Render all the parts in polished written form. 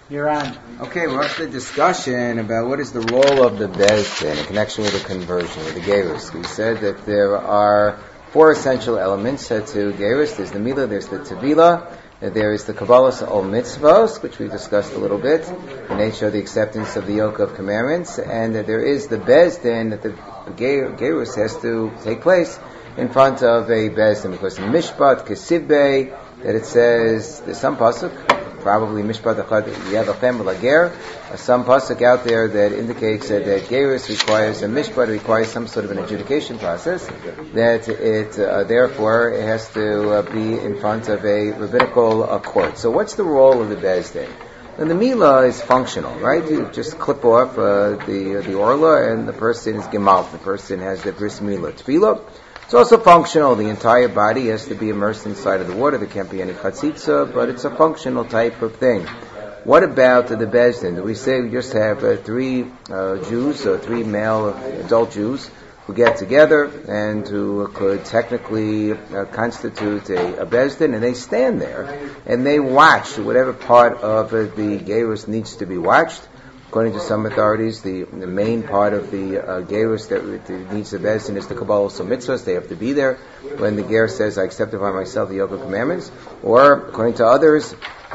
You're on. Okay, we're up to the discussion about what is the role of the Beis Din in connection with the conversion, with the Gerus. We said that there are four essential elements to Gerus. There's the Mila, there's the Tevila, there is the Kabbalah Ol Mitzvos, which we discussed a little bit, the nature of the acceptance of the yoke of commandments, and there is the Beis Din, that the Gerus has to take place in front of a Beis Din, because in Mishpat, Kesibbe, that it says, there's some pasuk, probably Mishpat Achad Yavachem Lager, some pasuk out there that indicates that Gerus requires a Mishpat, requires some sort of an adjudication process, that it therefore it has to be in front of a rabbinical court. So what's the role of the Beis Din? And the Mila is functional, right? You just clip off the Orla and the person is Gemalt, the person has the Bris Mila. Tefillah, it's also functional. The entire body has to be immersed inside of the water. There can't be any chatzitza, but it's a functional type of thing. What about the Beis Din? Do we say we just have three Jews, three male adult Jews, who get together and who could technically constitute a Beis Din, and they stand there and they watch whatever part of the Gerus needs to be watched? According to some authorities, the main part of the Gerus that needs the Beis Din is the Kabbalah Ol Mitzvos. They have to be there when the Ger says, I accept upon myself the yoke of commandments. Or, according to others,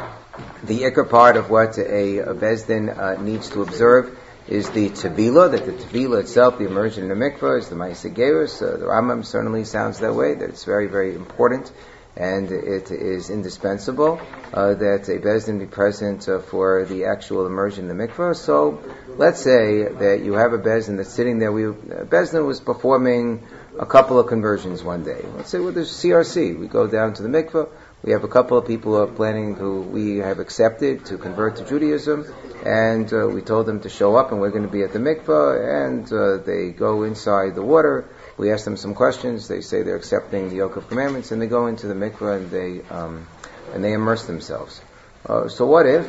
the ikar part of what a Beis Din needs to observe is the Tevila, that the Tevila itself, the immersion in the mikvah, is the Ma'aseh Gerus. The Rambam certainly sounds that way, that it's very, very important. And it is indispensable that a Beis Din be present for the actual immersion in the mikvah. So, let's say that you have a Beis Din that's sitting there. Beis Din was performing a couple of conversions one day. Let's say with the CRC, we go down to the mikvah. We have a couple of people who are planning, who we have accepted to convert to Judaism, and we told them to show up, and we're going to be at the mikvah, and they go inside the water. We ask them some questions. They say they're accepting the yoke of commandments, and they go into the mikvah and they immerse themselves. So what if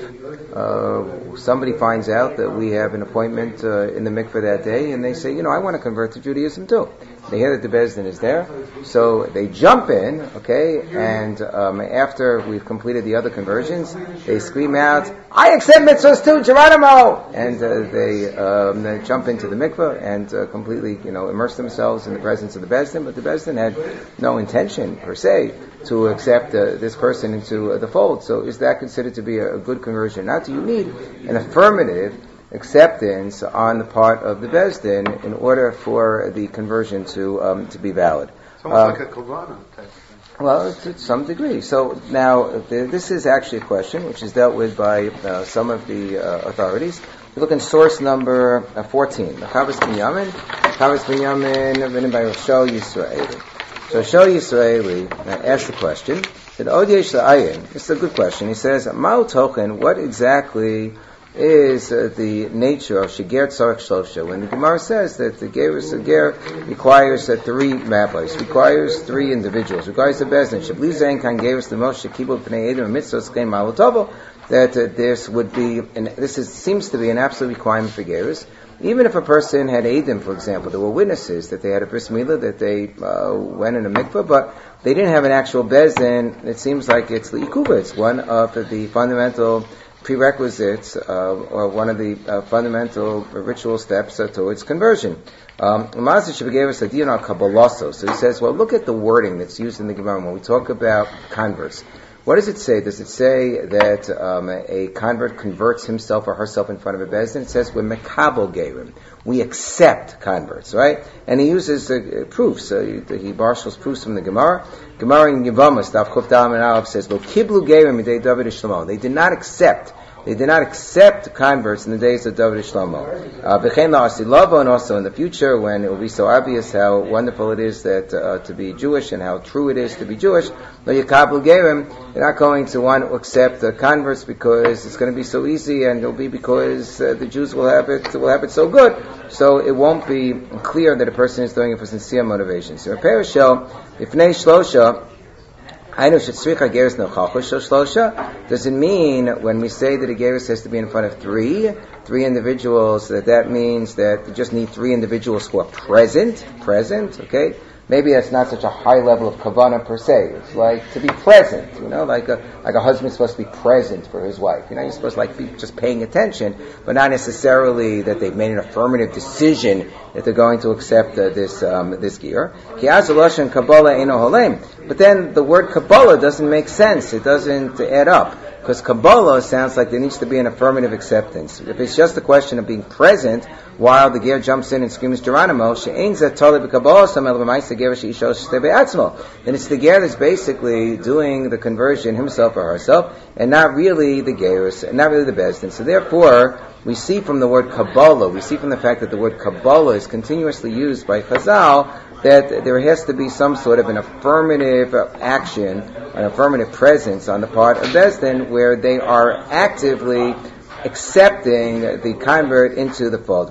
somebody finds out that we have an appointment in the mikvah that day, and they say, I want to convert to Judaism too. They hear that the Beis Din is there, so they jump in, okay, and after we've completed the other conversions, they scream out, I accept mitzvahs too, Geronimo! And they jump into the mikvah and completely, immerse themselves in the presence of the Beis Din, but the Beis Din had no intention, per se, to accept this person into the fold. So is that considered to be a good conversion? Not do you need an affirmative acceptance on the part of the Beis Din in order for the conversion to be valid. It's almost like a Kavana type of thing. Well, to some degree. So now, this is actually a question which is dealt with by some of the authorities. We look in source number 14. The Chavos Binyamin written by Roshel Yisraeli. So Roshel Yisraeli asked the question, that Od Yesh La'ayin, this is a good question. He says, Ma'u Tochen, what exactly is the nature of Sheger Tzarech Shlosha? When the Gemara says that the Ger requires three rabbis, requires three individuals, requires a Beis Din, Shabli Zayin Kan Gerus the Moshe Kibul Pnei Edom Mitzvos Kein Ma'u Tovo, that this would be, seems to be an absolute requirement for Gerus. Even if a person had Eidim, for example, there were witnesses that they had a bris milah, that they went in a mikvah, but they didn't have an actual Beis Din, it seems like it's l'ikuva. It's one of the fundamental prerequisites, or one of the fundamental ritual steps towards conversion. So he says, well, look at the wording that's used in the Gemara when we talk about converts. What does it say? Does it say that a convert converts himself or herself in front of a Beis Din? It says we're mekabel gerim. We accept converts, right? And he uses proofs. He marshals proofs from the Gemara. Gemara in Yevamos, Daf Chuf Daled and Aleph says, "Lo kiblu gerim midei David Shlomo." They did not accept converts in the days of David and Shlomo. V'chein la'asilavo, and also in the future, when it will be so obvious how wonderful it is that to be Jewish and how true it is to be Jewish. Lo yakablu gerim. They're not going to want to accept converts because it's going to be so easy, and it'll be because the Jews will have it so good. So it won't be clear that a person is doing it for sincere motivations. So Perishel, ifnei shlosha. Does it mean when we say that a gerus has to be in front of three individuals, that means that you just need three individuals who are present, okay? maybe that's not such a high level of kavanah per se. It's like to be present, like a husband's supposed to be present for his wife. You're supposed to be just paying attention, but not necessarily that they've made an affirmative decision that they're going to accept this gear. But then the word Kabbalah doesn't make sense. It doesn't add up. Because Kabbalah sounds like there needs to be an affirmative acceptance. If it's just a question of being present while the ger jumps in and screams Geronimo, then it's the ger that's basically doing the conversion himself or herself, and not really the gerus, and not really the bezdin. So therefore, we see from the word Kabbalah, we see from the fact that the word Kabbalah is continuously used by Chazal, that there has to be some sort of an affirmative action, an affirmative presence on the part of Bezdin, where they are actively accepting the convert into the fold.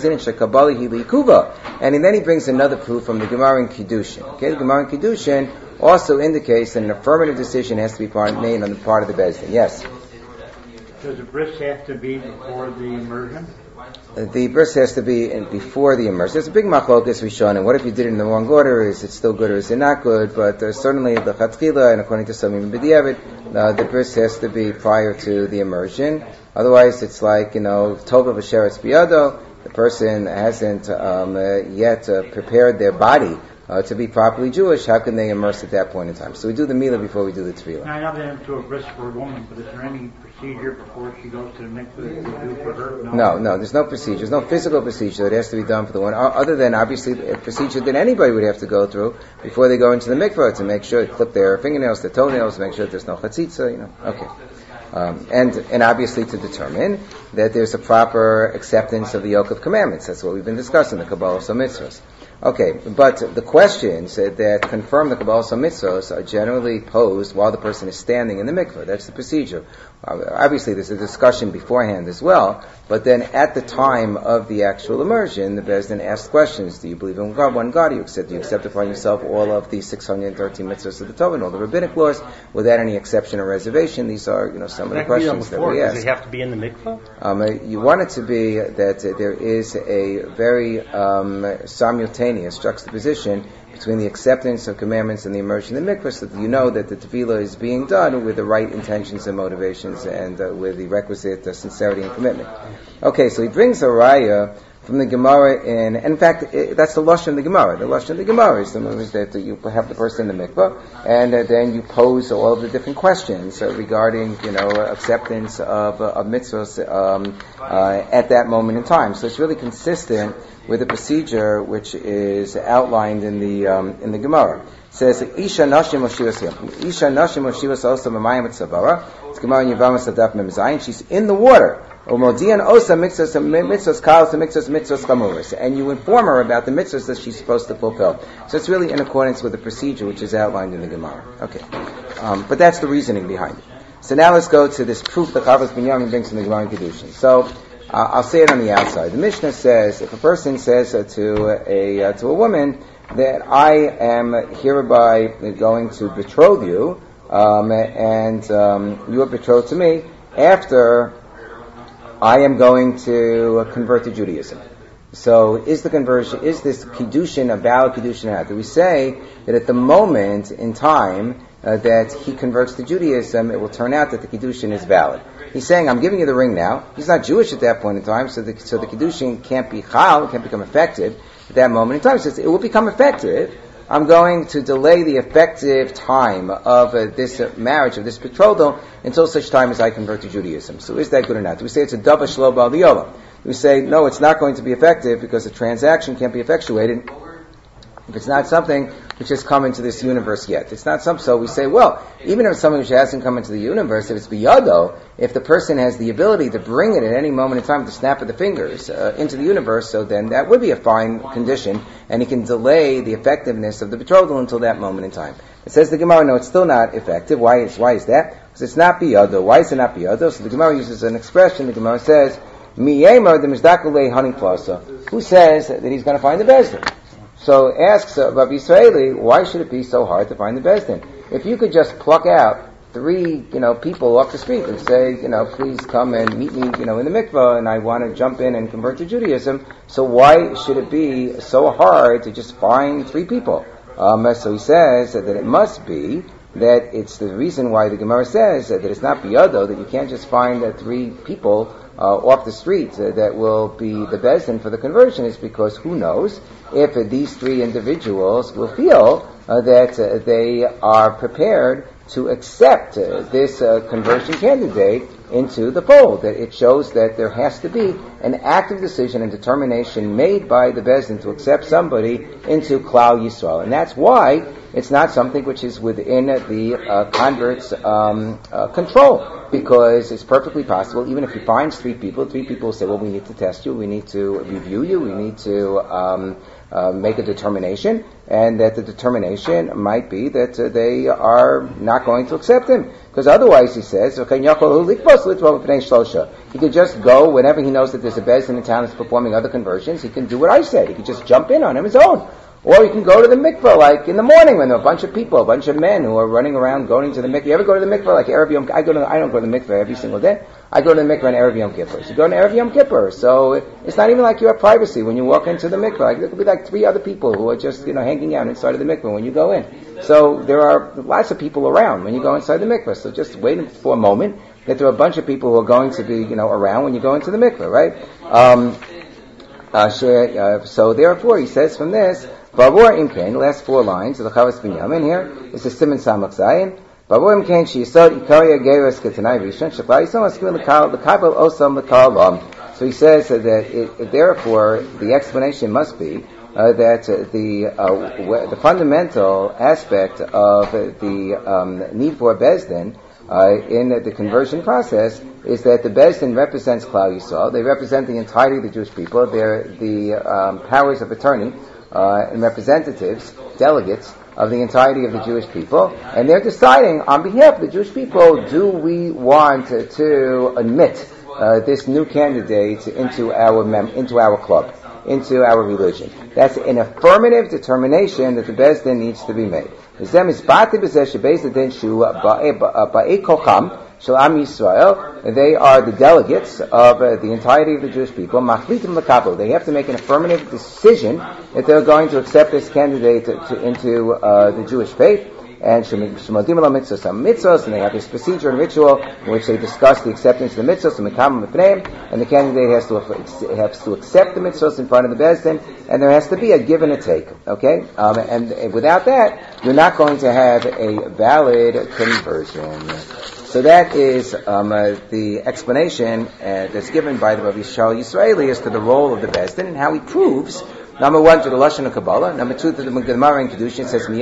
And then he brings another proof from the Gemara in Kiddushin. Okay, the Gemara in Kiddushin also indicates that an affirmative decision has to be made on the part of the Bezdin. Yes? Does the bris have to be before the immersion? The bris has to be before the immersion. There's a big machlokas Rishon, and what if you did it in the wrong order? Is it still good or is it not good? But certainly the chatchila, and according to some even b'diavad, the bris has to be prior to the immersion. Otherwise, it's like tova v'sheretz biyado. The person hasn't yet prepared their body to be properly Jewish. How can they immerse at that point in time? So we do the milah before we do the tefillah. I know they do a bris for a woman, but is there any procedure before she goes to the mikveh that you do for her? No, there's no procedure. There's no physical procedure that has to be done for the one, other than obviously a procedure that anybody would have to go through before they go into the mikveh to make sure they clip their fingernails, their toenails, to make sure that there's no chatzitza, Okay. And obviously to determine that there's a proper acceptance of the yoke of commandments. That's what we've been discussing, the Kabbalah Mitzvos. Okay, but the questions that confirm the Kabbalah Mitzvos are generally posed while the person is standing in the mikveh. That's the procedure. Obviously, there's a discussion beforehand as well, but then at the time of the actual immersion, the Bezdin asks questions. Do you believe in God, one God? Do you accept upon yourself all of the 613 mitzvahs of the Torah and all the rabbinic laws without any exception or reservation? These are, some of the questions that we ask. Does it have to be in the mikveh? You want it to be that there is a very simultaneous juxtaposition between the acceptance of commandments and the immersion in the mikveh, so that you know that the tefillah is being done with the right intentions and motivations and with the requisite sincerity and commitment. Okay, so he brings a raya from the Gemara in fact, that's the lashon of the Gemara. The lashon of the Gemara is that you have the person in the mikveh, and then you pose all of the different questions regarding, acceptance of mitzvahs at that moment in time. So it's really consistent with the procedure which is outlined in the Gemara. It says, Isha Nashim Moshivas Isha Nashim Moshivas also Mamayim Tzavara. It's Gemara in Yevamos Adaf Mem Zayin. She's in the water. Umodian Osa mitzvahs kalas mitzvahs chamuras, and you inform her about the mitzvahs that she's supposed to fulfill. So it's really in accordance with the procedure which is outlined in the Gemara. Okay, but that's the reasoning behind it. So now let's go to this proof that Chavos Binyamin brings in the Gemara in Kiddushin. So I'll say it on the outside. The Mishnah says, if a person says to a woman that I am hereby going to betroth you, and you are betrothed to me after I am going to convert to Judaism. So is this Kiddushin a valid Kiddushin or not? Do we say that at the moment in time that he converts to Judaism, it will turn out that the Kiddushin is valid? He's saying, I'm giving you the ring now. He's not Jewish at that point in time, so the Kiddushin can't be chal, can't become effective at that moment in time. He says, it will become effective. I'm going to delay the effective time of this marriage, of this betrothal, until such time as I convert to Judaism. So is that good or not? Do we say it's a dava shelo ba'al diyola? We say, no, it's not going to be effective because the transaction can't be effectuated if it's not something which has come into this universe yet. It's not some. So we say, well, even if it's something which hasn't come into the universe, if it's biyado, if the person has the ability to bring it at any moment in time, the snap of the fingers into the universe, so then that would be a fine condition, and he can delay the effectiveness of the betrothal until that moment in time. It says the Gemara, no, it's still not effective. Why is that? Because it's not biyado. Why is it not biyado? So the Gemara uses an expression. The Gemara says, "Miyema the mizdakulei haning plasa." Who says that he's going to find the bezdin? So asks Rav Yisraeli, why should it be so hard to find the bezdin? If you could just pluck out 3, people off the street and say, please come and meet me, in the mikveh, and I want to jump in and convert to Judaism. So why should it be so hard to just find 3 people? So he says that it must be that it's the reason why the Gemara says that it's not biyado, that you can't just find three people off the street that will be the bezdin for the conversion, is because who knows if these three individuals will feel that they are prepared to accept this conversion candidate into the fold. That it shows that there has to be an active decision and determination made by the bezdin to accept somebody into Klal Yisrael, and that's why it's not something which is within the convert's control, because it's perfectly possible, even if he finds three people will say, well, we need to test you, we need to review you, we need to make a determination, and that the determination might be that they are not going to accept him. Because otherwise, he says, he could just go whenever he knows that there's a bezdin in town that's performing other conversions. He can do what I said. He could just jump in on his own. Or you can go to the mikveh, like in the morning when there are a bunch of people, a bunch of men who are running around going to the mikveh. You ever go to the mikveh like Erev Yom? I don't go to the mikveh every single day. I go to the mikveh on Erev Yom Kippur. So you go to Erev Yom Kippur. So it's not even like you have privacy when you walk into the mikveh. Like there could be like three other people who are just, hanging out inside of the mikveh when you go in. So there are lots of people around when you go inside the mikveh. So just wait for a moment that there are a bunch of people who are going to be, around when you go into the mikveh, right? So therefore, he says from this, Babur Imkain, the last four lines of the Chavas Binyamin here is the Siman Samach Zayin. Babur Imkain, she yisod Ikariya Geras Ketanai Rishon, Shekla Yisod Maskim L'Kabel Osam L'Kal. So he says that therefore the explanation must be that the fundamental aspect of the need for a bezdin in the conversion process is that the bezdin represents Klal Yisrael. They represent the entirety of the Jewish people. They're the powers of attorney and representatives, delegates of the entirety of the Jewish people, and they're deciding on behalf of the Jewish people, do we want to admit this new candidate into our club, into our religion. That's an affirmative determination that the bezdin needs to be made. They are the delegates of the entirety of the Jewish people. They have to make an affirmative decision that they're going to accept this candidate into the Jewish faith. And mitzvos, and they have this procedure and ritual in which they discuss the acceptance of the mitzvos, and the candidate has to accept the mitzvos in front of the bezdin, and there has to be a give and a take. Okay, and without that, you're not going to have a valid conversion. So that is the explanation that's given by the Rav Yishmael Yisraeli as to the role of the bezdin and how he proves. Number one, to the Lashon of Kabbalah. Number two, to the Gemara in Kedushin, it says,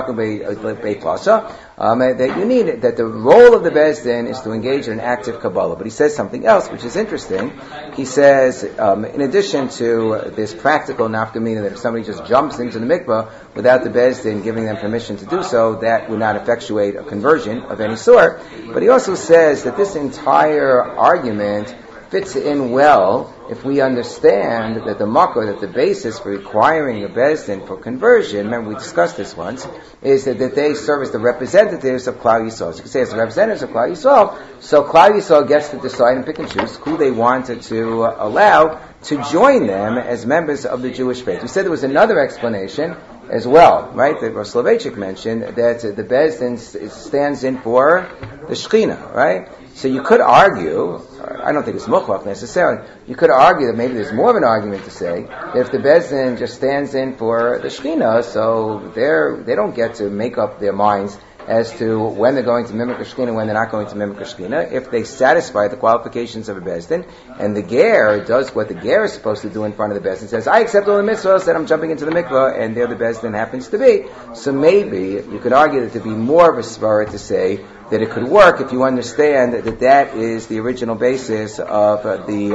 that you need, that the role of the bezdin is to engage in an active Kabbalah. But he says something else, which is interesting. He says, in addition to this practical nafkamina, that if somebody just jumps into the mikvah without the bezdin giving them permission to do so, that would not effectuate a conversion of any sort. But he also says that this entire argument fits in well if we understand that the makor, that the basis for requiring a bezdin for conversion, remember we discussed this once, is that they serve as the representatives of Klal Yisrael. So you can say as the representatives of Klal Yisrael, so Klal Yisrael gets to decide and pick and choose who they wanted to allow to join them as members of the Jewish faith. We said there was another explanation as well, right, that Rosh Soloveitchik mentioned, that the bezdin stands in for the Shekhinah, right? So you could argue, I don't think it's muklach necessarily, you could argue that maybe there's more of an argument to say that if the bezdin just stands in for the Shekhinah, so they don't get to make up their minds as to when they're going to mimic a Shekhinah, when they're not going to mimic a Shekhinah, if they satisfy the qualifications of a bezdin, and the ger does what the ger is supposed to do in front of the bezdin, says, I accept all the mitzvahs, that I'm jumping into the mikvah, and there the bezdin happens to be. So maybe you could argue that to be more of a svara to say that it could work if you understand that is the original basis of the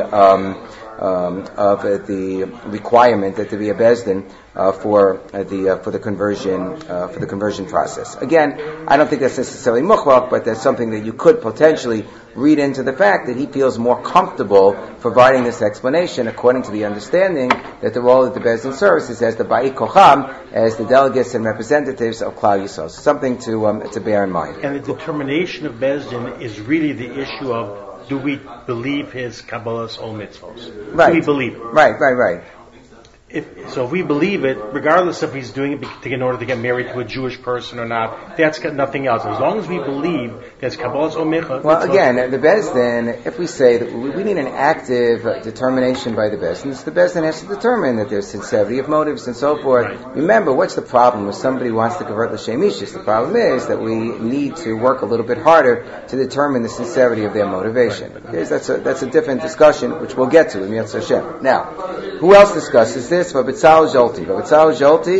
requirement that to be a bezdin for the conversion process. Again, I don't think that's necessarily muklach, but that's something that you could potentially read into the fact that he feels more comfortable providing this explanation according to the understanding that the role of the bezdin serves is as the ba'i kocham, as the delegates and representatives of Klal Yisrael. So something to bear in mind. And the determination of bezdin is really the issue of, do we believe his Kabbalah's all mitzvos? Right. Do we believe it? Right. if we believe it, regardless if he's doing it in order to get married to a Jewish person or not, that's got nothing else. As long as we believe that's Kabbalah's Omecha. Well, again, the Beis Din, if we say that we need an active determination by the Beis Din, the Beis Din has to determine that there's sincerity of motives and so forth. Right. Remember, what's the problem if somebody wants to convert l'shem ishus? The problem is that we need to work a little bit harder to determine the sincerity of their motivation. Right. That's a different discussion, which we'll get to in Yetzer Hashem. Now, who else discusses this? Babitzal Zolti. Babitzal Zolti,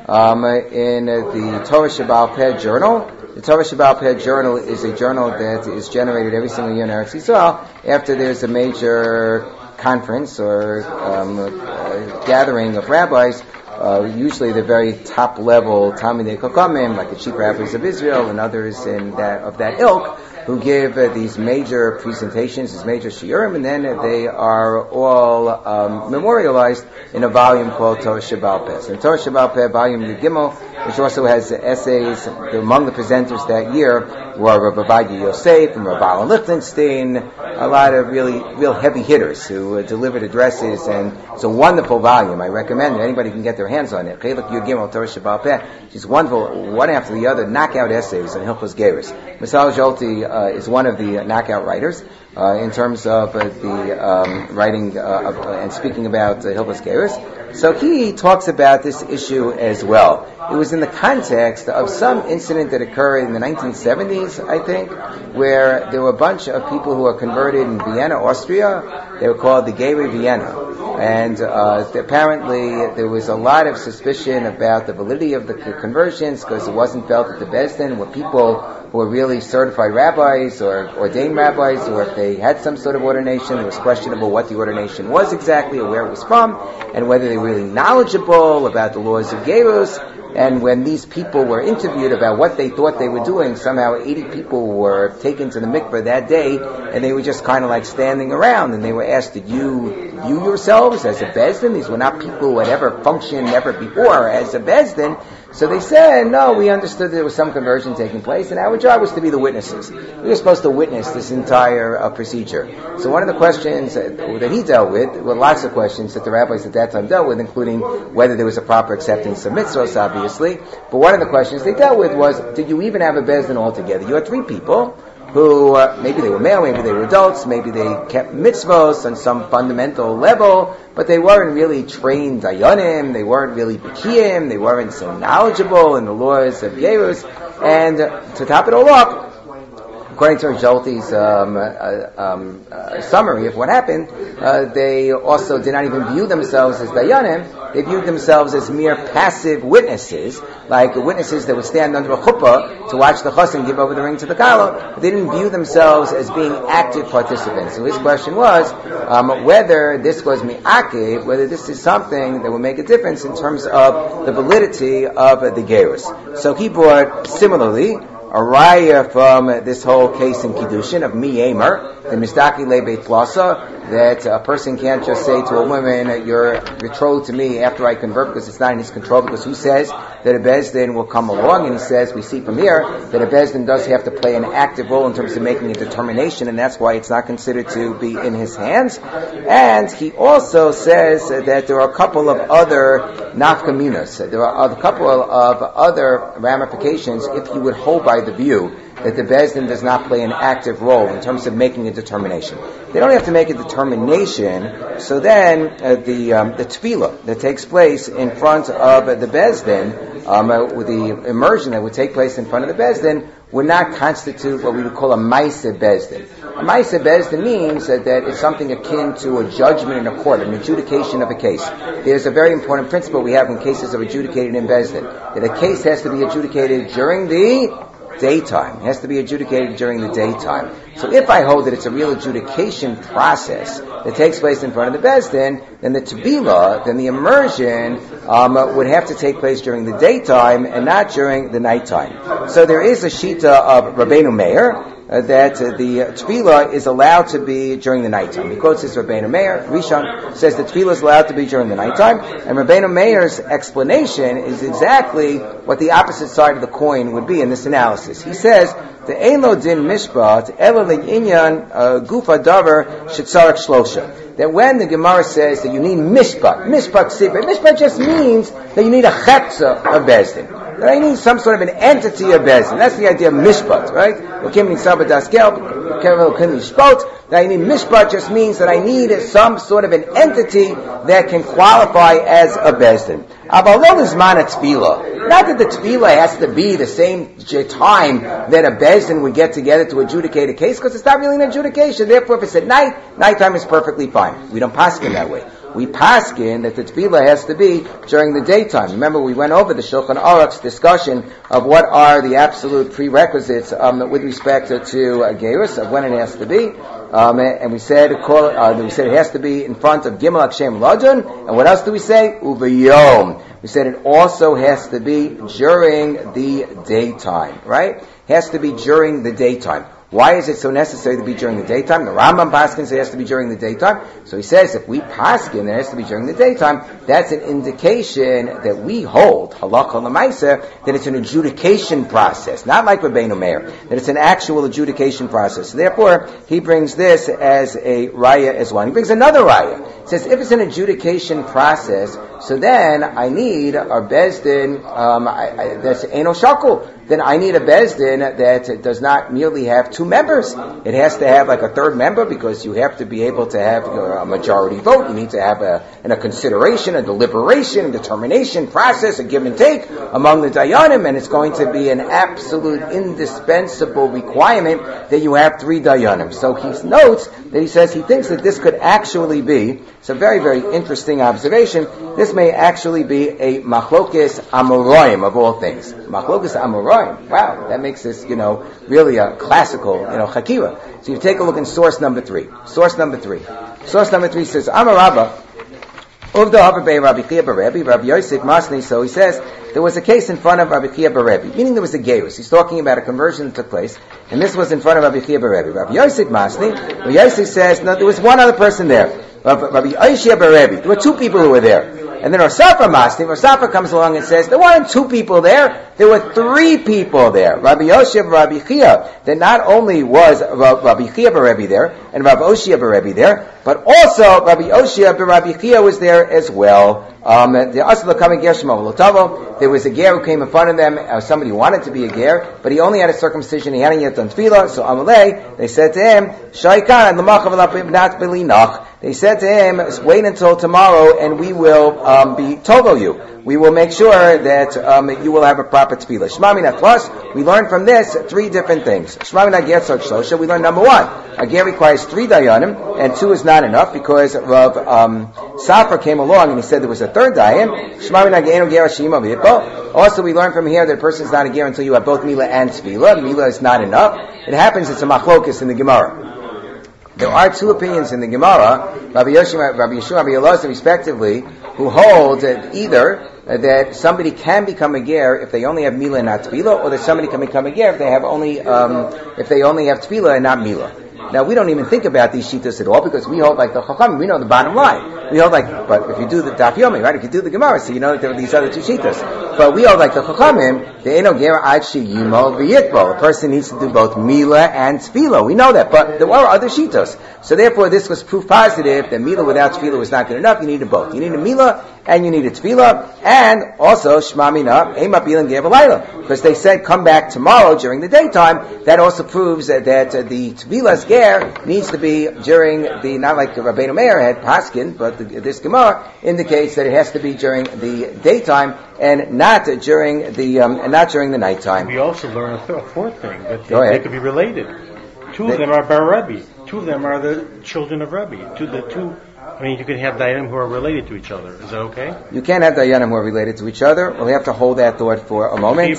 in the Torah Shebaal Peh journal. The Torah Shebaal Peh journal is a journal that is generated every single year in Eretz Yisrael after there's a major conference or gathering of rabbis. Usually the very top level Talmidei Chachamim, like the chief rabbis of Israel and others of that ilk, who give these major presentations, these major shiurim, and then they are all memorialized in a volume called Torah Shebaal Peh. And Torah Shebaal Peh, volume Yud Gimel, which also has essays. Among the presenters that year were Rabbi Ovadia Yosef and Rabbi Alan Lichtenstein, a lot of real heavy hitters who delivered addresses, and it's a wonderful volume. I recommend it. Anybody can get their hands on it. Chelek Yud Gimel, Torah Shebaal Peh. It's wonderful, one after the other, knockout essays on Hilchos Geirus. Misal Zolti is one of the knockout writers in terms of the writing and speaking about Hilchos Geirus. So he talks about this issue as well. It was in the context of some incident that occurred in the 1970s, I think, where there were a bunch of people who were converted in Vienna, Austria. They were called the Gerei Vienna. And apparently there was a lot of suspicion about the validity of the conversions because it wasn't felt that the Beis Din were people who were really certified rabbis or ordained rabbis, or if they had some sort of ordination, it was questionable what the ordination was exactly or where it was from, and whether they were really knowledgeable about the laws of Gerus. And when these people were interviewed about what they thought they were doing, somehow 80 people were taken to the mikveh that day, and they were just kind of like standing around, and they were asked, did you view yourselves as a Beis Din? These were not people who had ever functioned ever before as a Beis Din. So they said, no, we understood there was some conversion taking place, and our job was to be the witnesses. We were supposed to witness this entire procedure. So one of the questions that he dealt with, well, lots of questions that the rabbis at that time dealt with, including whether there was a proper acceptance of mitzvahs, obviously. But one of the questions they dealt with was, did you even have a Beis Din altogether? You had three people who maybe they were male, maybe they were adults, maybe they kept mitzvos on some fundamental level, but they weren't really trained dayanim, they weren't really bekiyim, they weren't so knowledgeable in the laws of Gerus. And to top it all up, according to Zolti's summary of what happened, they also did not even view themselves as dayanim. They viewed themselves as mere passive witnesses, like witnesses that would stand under a chuppah to watch the chassan give over the ring to the kala. They didn't view themselves as being active participants. So his question was whether this was mi'akev, whether this is something that would make a difference in terms of the validity of the gerus. So he brought similarly a raya from this whole case in Kiddushin of Mi'emer, the Mistaki Lebeit Plasa, that a person can't just say to a woman, you're betrothed to me after I convert, because it's not in his control, because who says that a Beis Din will come along? And he says, we see from here, that a Beis Din does have to play an active role in terms of making a determination, and that's why it's not considered to be in his hands. And he also says that there are a couple of other nafkaminas, there are a couple of other ramifications if you would hold by the view that the Beis Din does not play an active role in terms of making a determination. They don't have to make a determination, so then the tefillah that takes place in front of the Beis Din, with the immersion that would take place in front of the Beis Din, would not constitute what we would call a Maaseh Beis Din. A Maaseh Beis Din means that it's something akin to a judgment in a court, an adjudication of a case. There's a very important principle we have in cases of adjudicated in Beis Din, that a case has to be adjudicated during the daytime. It has to be adjudicated during the daytime. So if I hold that it's a real adjudication process that takes place in front of the Beis Din, then the tevilah, then the immersion would have to take place during the daytime and not during the nighttime. So there is a shita of Rabbeinu Meir that the tevilah is allowed to be during the nighttime. He quotes this Rabbeinu Meir. Rishon says the tevilah is allowed to be during the nighttime, and Rabbeinu Meir's explanation is exactly what the opposite side of the coin would be in this analysis. He says, The Eilo Din Mishpat, Elo Le'inyan Gufa Davar Shetzarak Shlosha. That when the Gemara says that you need Mishpat just means that you need a Chetza of Bezdin. That I need some sort of an entity of Bezdin. That's the idea of Mishpat, right? That I need Mishpat just means that I need some sort of an entity that can qualify as a Bezdin. Not that the tefillah has to be the same time that a bezdin would get together to adjudicate a case, because it's not really an adjudication. Therefore, if it's at night, nighttime is perfectly fine. We don't paskin that way. We paskin that the tefillah has to be during the daytime. Remember, we went over the Shulchan Aruch's discussion of what are the absolute prerequisites with respect to gerus, of when it has to be. And we said it has to be in front of Gimel Akshem Ladun. And what else do we say? Uvayom. We said it also has to be during the daytime, right? Has to be during the daytime. Why is it so necessary to be during the daytime? The Rambam paskins it has to be during the daytime. So he says if we paskin it has to be during the daytime, that's an indication that we hold, halakha l'maaseh, that it's an adjudication process. Not like Rabbeinu Meir, that it's an actual adjudication process. So therefore, he brings this as a raya as well. He brings another raya. He says if it's an adjudication process, so then I need a bezdin, that's Eino Shakul. Then I need a bezdin that does not merely have two members. It has to have like a third member, because you have to be able to have a majority vote. You need to have a consideration, a deliberation, a determination process, a give and take among the dayanim, and it's going to be an absolute indispensable requirement that you have three dayanim. So he notes that he says he thinks that this could actually be, it's a very, very interesting observation, this may actually be a machlokes amoraim of all things. Machlokes amoraim. Wow, that makes this, really a classical, chakira. So you take a look in source number 3. Source number 3 says, Amar Rabba, Uvda Haber Rabbi Chia Barebi, Rabbi Yosef Masni. So he says, there was a case in front of Rabbi Chia Barebi, meaning there was a gerus. He's talking about a conversion that took place, and this was in front of Rabbi Chia Barebi. Rabbi Yosef Masni, Rabbi Yosef says, no, there was one other person there. Rabbi Yosef Barebi. There were two people who were there. And then Rasafa Masni, Rasafa comes along and says, there weren't two people there, there were three people there. Rabbi Yosef, Rabbi Chia, that not only was Rabbi Chia Barebi there, and Rabbi Oshia Barebi there, but also Rabbi Oshia Rabbi Chia was there as well. There was a ger who came in front of them, somebody who wanted to be a ger, but he only had a circumcision, he hadn't yet done tefillah, so Amalei, they said to him, Shaikan, they said to him, wait until tomorrow and we will be tovo you. We will make sure that you will have a proper tefillah. Shmamina plus, we learn from this three different things. Shmamina getzot shlosha, we learn number 1, a ger requires 3 dayanim, and 2 is not enough, because Rav Safra came along and he said there was a third dayan. Shmamina ge'enu ger shima v'yipo. Also, we learn from here that a person is not a ger until you have both milah and tefillah. Milah is not enough. It happens, it's a machlokus in the Gemara. There are 2 opinions in the Gemara, Rabbi Yeshua, Rabbi Elazar, respectively, who hold that either that somebody can become a ger if they only have milah and not tefillah, or that somebody can become a ger if they only have tefillah and not milah. Now, we don't even think about these shittas at all, because we hold like the Chachamim, we know the bottom line. We hold like, but if you do the Daf Yomi, right, if you do the Gemara, so you know that there are these other 2 shittas. But we hold like the Chachamim, the Eino Ger Ad Sheyimo V'Yitbo. A person needs to do both Milah and Tefillah. We know that, but there are other shittas. So therefore, this was proof positive that Milah without Tefillah was not good enough. You needed both. You need a Milah and you need a Tefillah, and also Shema Mina Ema Bilan Ger B'Layla, because they said come back tomorrow during the daytime. That also proves that the Tefillah's ger needs to be during the, not like Rabbeinu Meir had paskin, but this Gemara indicates that it has to be during the daytime and not during the nighttime. We also learn a fourth thing, that they could be related. 2 of them are Bar Rebbe. 2 of them are the children of Rebbe. You can have dayanim who are related to each other. Is that okay? You can't have dayanim who are related to each other. We'll have to hold that thought for a moment.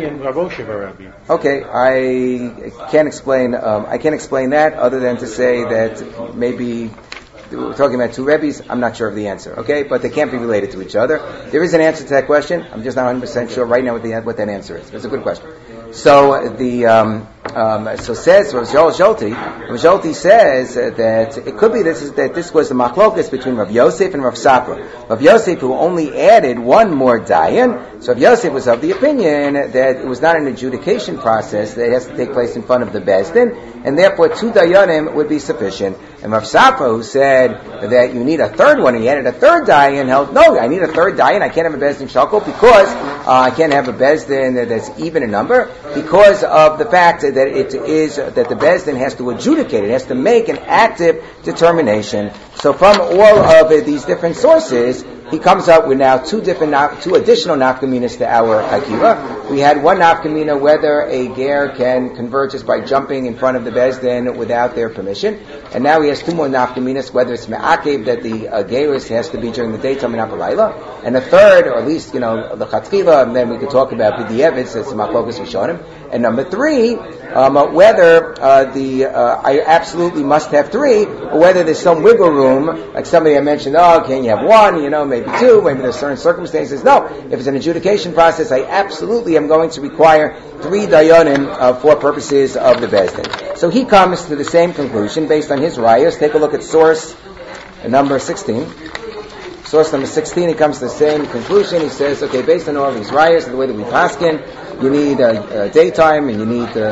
Okay, I can't explain that other than to say that maybe we're talking about 2 Rebbes. I'm not sure of the answer. Okay, but they can't be related to each other. There is an answer to that question. I'm just not 100% sure right now what that answer is. It's a good question. So So says Rav Zolti. Rav Zolti says that it could be that this was the machlokas between Rav Yosef and Rav Sapra. Rav Yosef, who only added one more dayan, so Rav Yosef was of the opinion that it was not an adjudication process that has to take place in front of the Beis Din, and therefore 2 dayanim would be sufficient. And Rav Sapra, who said that you need a third one, and he added a third dayan, held no, I need a third dayan. I can't have a Beis Din shakol because I can't have a Beis Din that's even in number because of the fact that it is that the Beis Din has to adjudicate, it has to make an active determination. So from all of these different sources, he comes up with now two additional nafkaminas to our hakira. We had one nafkamina whether a ger can convert just by jumping in front of the Beis Din without their permission, and now he has 2 more nafkaminas whether it's me'akev that the gerus has to be during the daytime and not b'layla, and a third, or at least the chatzkiva, and then we could talk about b'di'evis, it's machlokas rishonim. And number 3, whether I absolutely must have 3, or whether there's some wiggle room, like somebody I mentioned, can you have 1, maybe 2, maybe there's certain circumstances. No, if it's an adjudication process, I absolutely am going to require 3 dayanim for purposes of the Beis Din. So he comes to the same conclusion based on his rayos. Take a look at source number 16. Source number 16, he comes to the same conclusion. He says, okay, based on all of these rayos, the way that we paskin, you need daytime and you need 3.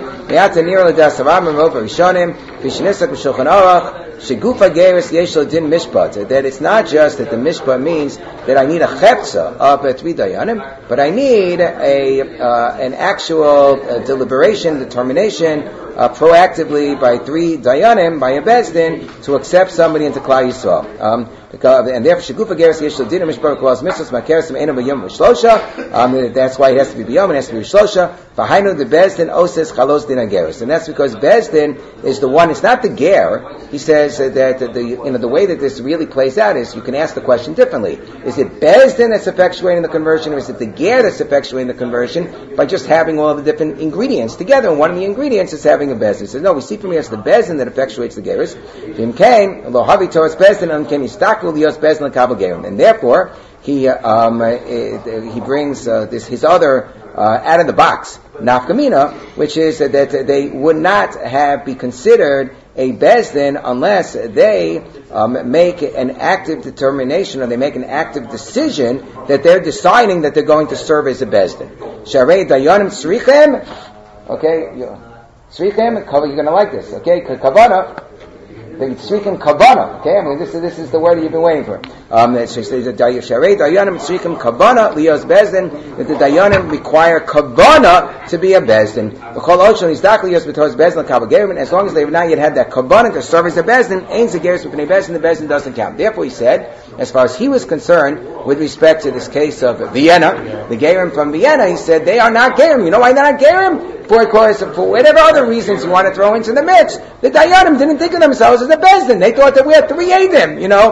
That it's not just that the mishpat means that I need a chepsa of 3 dayanim, but I need an actual deliberation, determination, proactively by 3 dayanim, by a Beis Din, to accept somebody into Klal Yisrael. And therefore, shegufa geras yesh l'din mishpar kol mitzvos ma'keres me'enu b'yom v'shlosha. That's why it has to be b'yom, it has to be v'shlosha. V'hainu the Beis Din oses chalos din ageres, and that's because Beis Din is the one. It's not the ger. He says that the way that this really plays out is you can ask the question differently. Is it Beis Din that's effectuating the conversion, or is it the ger that's effectuating the conversion by just having all the different ingredients together? And one of the ingredients is having a Beis Din. He says no. We see from here it's the Beis Din that effectuates the geres. V'im kain lo havi toras Beis Din unken istak. And therefore, he brings his other out of the box nafkamina, which is that they would not be considered a Beis Din unless they make an active determination, or they make an active decision that they're deciding that they're going to serve as a Beis Din. Sharei dayanim tzrichem, okay, tzrichem, you're going to like this, okay, kavana. The tzrikim kavana, okay? I mean, this is the word that you've been waiting for. So says that Sharei dayanim tzrikim kavana liyos Beis Din, that the dayanim require kavana to be a Beis Din. V'chol ochel nizdak liyos b'toras Beis Din l'kabel gerim, as long as they have not yet had that kavana to serve as a Beis Din, ein zegeris b'pnei Beis Din, the Beis Din doesn't count. Therefore, he said, as far as he was concerned, with respect to this case of Vienna, the gerim from Vienna, he said they are not gerim. You know why they're not gerim? Because for whatever other reasons you want to throw into the mix, the dayanim didn't think of themselves as a Beis Din. They thought that we had 3 Eidim,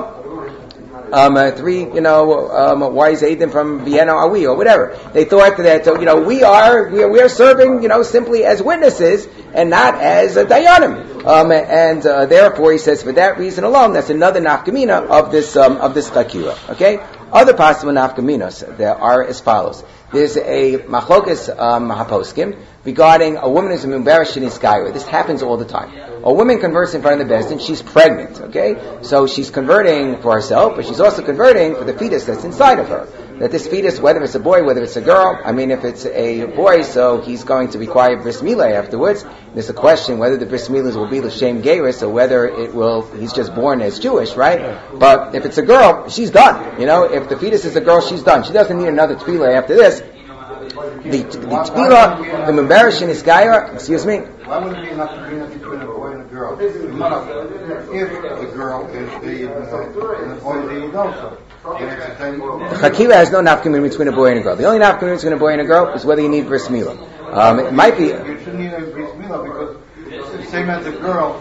3, why is Eidim from Vienna are we, or whatever. They thought that, we are serving, simply as witnesses and not as a dayanim. And therefore he says for that reason alone, that's another nafkamina of this chakira. Okay? Other possible nafkaminos there are as follows. There's a machlokas haposkim regarding a woman who's a mubarash in iskaira. This happens all the time. A woman converts in front of the Beis Din, she's pregnant, okay? So she's converting for herself, but she's also converting for the fetus that's inside of her. That this fetus, whether it's a boy, whether it's a girl, if it's a boy, so he's going to require bris milah afterwards. There's a question whether the bris milah will be l'shem geirus, or whether he's just born as Jewish, right? But if it's a girl, she's done. If the fetus is a girl, she's done. She doesn't need another tefillah after this. The tefillah, the memberish in Iskaya, excuse me? Why would it be enough between a boy and a girl? If the girl is the boy is the also. The Chakira has no nafkamin between a boy and a girl. The only nafkamin between a boy and a girl is whether you need bris milah. It might be. You shouldn't need a bris milah because it's the same as the girl.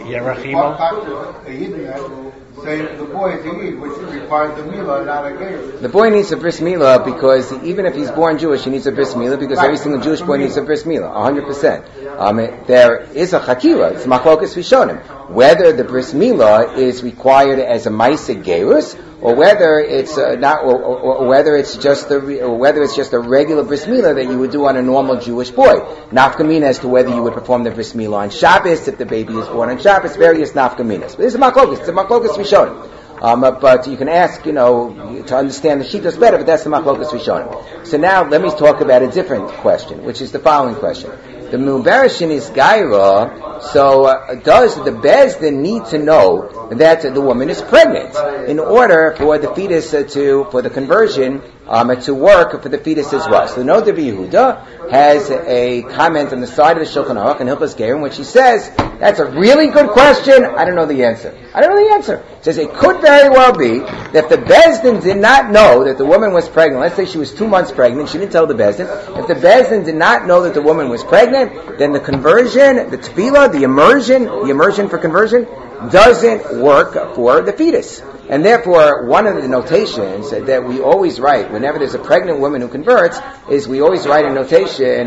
Same the boy is a yid, which requires the milah, not a geir. The boy needs a bris milah because even if he's born Jewish, he needs a bris milah because every single Jewish boy needs a bris milah, 100%. there is a chakira. It's machlokas rishonim. Whether the bris milah is required as a ma'aseh gerus, or whether it's not, or whether it's just a regular bris milah that you would do on a normal Jewish boy. Nafkamina as to whether you would perform the bris milah on Shabbos if the baby is born on Shabbos. Various nafkaminas. But this is a machlokas. It's a machlokas rishonim. But you can ask, to understand the shittos better, but that's the machlokas rishonim. So now let me talk about a different question, which is the following question. The mubarishin is gaira, so does the bezdin need to know that the woman is pregnant in order for the fetus for the conversion to work for the fetus as well? So the Noda B'Yehuda has a comment on the side of the Shulchan Aruch in Hilchos Gerim, which he says, that's a really good question, I don't know the answer. It says it could very well be that the bezdin did not know that the woman was pregnant. Let's say she was 2 months pregnant, she didn't tell the bezdin. If the bezdin did not know that the woman was pregnant, then the conversion, the tefillah, the immersion for conversion, doesn't work for the fetus. And therefore, one of the notations that we always write whenever there's a pregnant woman who converts is we always write a notation,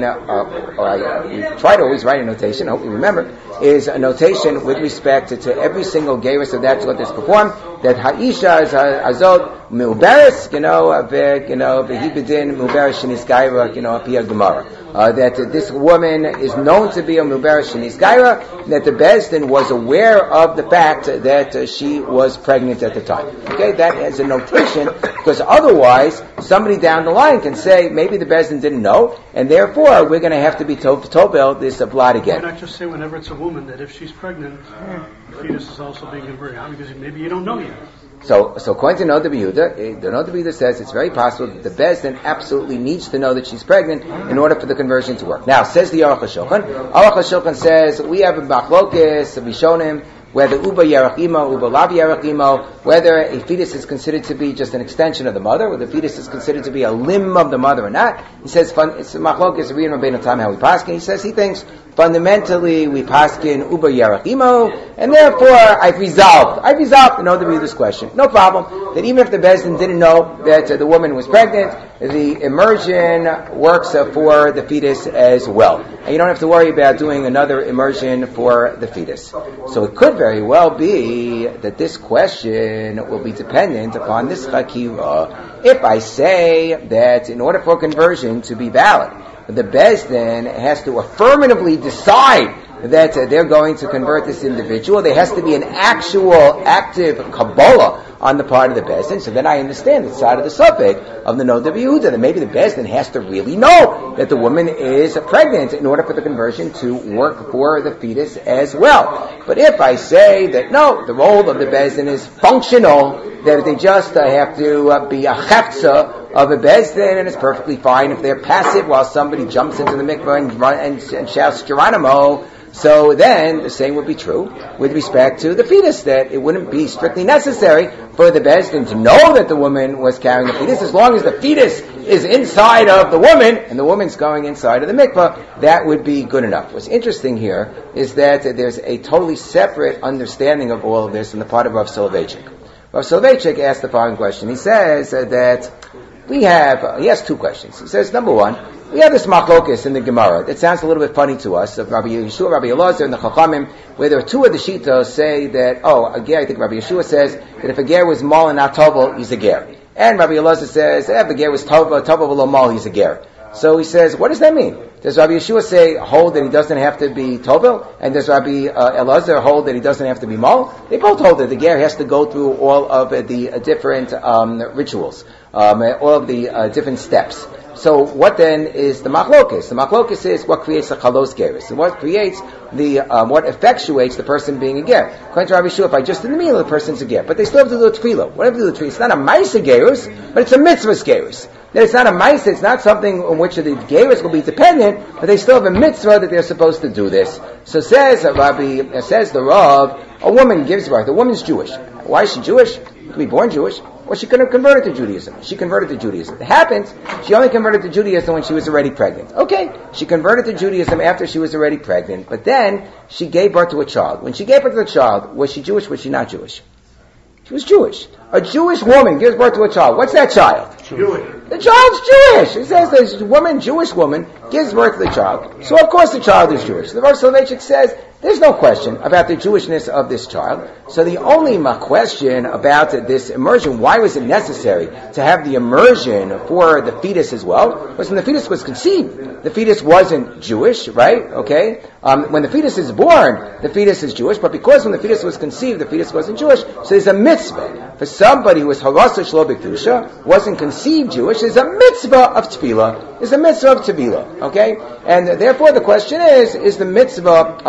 we try to always write a notation, I hope you remember, is a notation with respect to every single gerus of that that's performed, that ha'isha is azot mubaris, v'hibedin mubaris shenis gaira, apiyah gemara. That this woman is known to be a mubaris shenis gaira, that the bezdin was aware of the fact that she was pregnant at the time. Okay, that is a notation, because otherwise somebody down the line can say maybe the bezdin didn't know, and therefore we're going to have to be tobel this blood again. Why not just say whenever it's a woman that if she's pregnant, the fetus is also being converted? Because maybe you don't know yet. So according to Noda B'Yehuda, the Noda B'Yehuda says it's very possible that the bezdin absolutely needs to know that she's pregnant in order for the conversion to work. Now, says the Aruch HaShulchan. Aruch HaShulchan says we have a machlokas, a rishonim, whether uba yarach imo, uba lav yarach imo, whether a fetus is considered to be just an extension of the mother, whether the fetus is considered to be a limb of the mother or not. He says it's a machlokas, reading Rabbeinu Tam how we paskin. He says he thinks fundamentally we paskin uba yarach imo, and therefore I've resolved to know this question. No problem. That even if the bezdin didn't know that the woman was pregnant, the immersion works for the fetus as well. And you don't have to worry about doing another immersion for the fetus. So it could very well be that this question will be dependent upon this chakira. If I say that in order for conversion to be valid, the bezdin has to affirmatively decide that they're going to convert this individual, there has to be an actual active kabbalah on the part of the bezdin. So then I understand the side of the suffix of the Noda B'Yehuda, that maybe the bezdin has to really know that the woman is pregnant in order for the conversion to work for the fetus as well. But if I say that no, the role of the bezdin is functional, that they just have to be a chefza of a bezdin, and it's perfectly fine if they're passive while somebody jumps into the mikvah and shouts Geronimo. So then the same would be true with respect to the fetus, that it wouldn't be strictly necessary for the bezdin to know that the woman was carrying the fetus. As long as the fetus is inside of the woman and the woman's going inside of the mikvah, that would be good enough. What's interesting here is that there's a totally separate understanding of all of this on the part of Rav Soloveitchik. Rav Soloveitchik asked the following question. He says that he has two questions. He says, number one, we have this machlokas in the Gemara. It sounds a little bit funny to us, of Rabbi Yeshua, Rabbi Elazar, and the Chachamim, where there are two of the Shitos say that, a ger, I think Rabbi Yeshua says, that if a ger was mal and not tovel, he's a ger. And Rabbi Elazar says, if a ger was tovel below mal, he's a ger. So he says, what does that mean? Does Rabbi Yeshua hold that he doesn't have to be tovel? And does Rabbi Elazar hold that he doesn't have to be mal? They both hold that the ger has to go through all of the different rituals, all of the different steps. So what then is the machlokas? The machlokas is what creates the chalos gerus, and what creates what effectuates the person being a ger. According to Rabbi Yeshua, if I just in the middle, the person's a ger, but they still have to do a tefillah. Whatever they do the tefillah, it's not a ma'aseh gerus, but it's a mitzvah gerus. That it's not a ma'aseh, it's not something on which the gerus will be dependent, but they still have a mitzvah that they're supposed to do this. So says the Rav, a woman gives birth. A woman's Jewish. Why is she Jewish? To be born Jewish. Well, she could have converted to Judaism. She converted to Judaism. It happens, she only converted to Judaism when she was already pregnant. Okay, she converted to Judaism after she was already pregnant, but then she gave birth to a child. When she gave birth to the child, was she Jewish, was she not Jewish? She was Jewish. A Jewish woman gives birth to a child. What's that child? Jewish. The child's Jewish. It says this Jewish woman, gives birth to the child. So of course the child is Jewish. The verse Soloveitchik says there's no question about the Jewishness of this child. So the only question about this immersion, why was it necessary to have the immersion for the fetus as well, was when the fetus was conceived. The fetus wasn't Jewish, right? Okay? When the fetus is born, the fetus is Jewish, but because when the fetus was conceived, the fetus wasn't Jewish, so there's a mitzvah. For somebody who was harasa shlo b'kedusha, wasn't conceived Jewish, there's a mitzvah of tefillah. There's a mitzvah of tefillah, okay? And therefore the question is the mitzvah,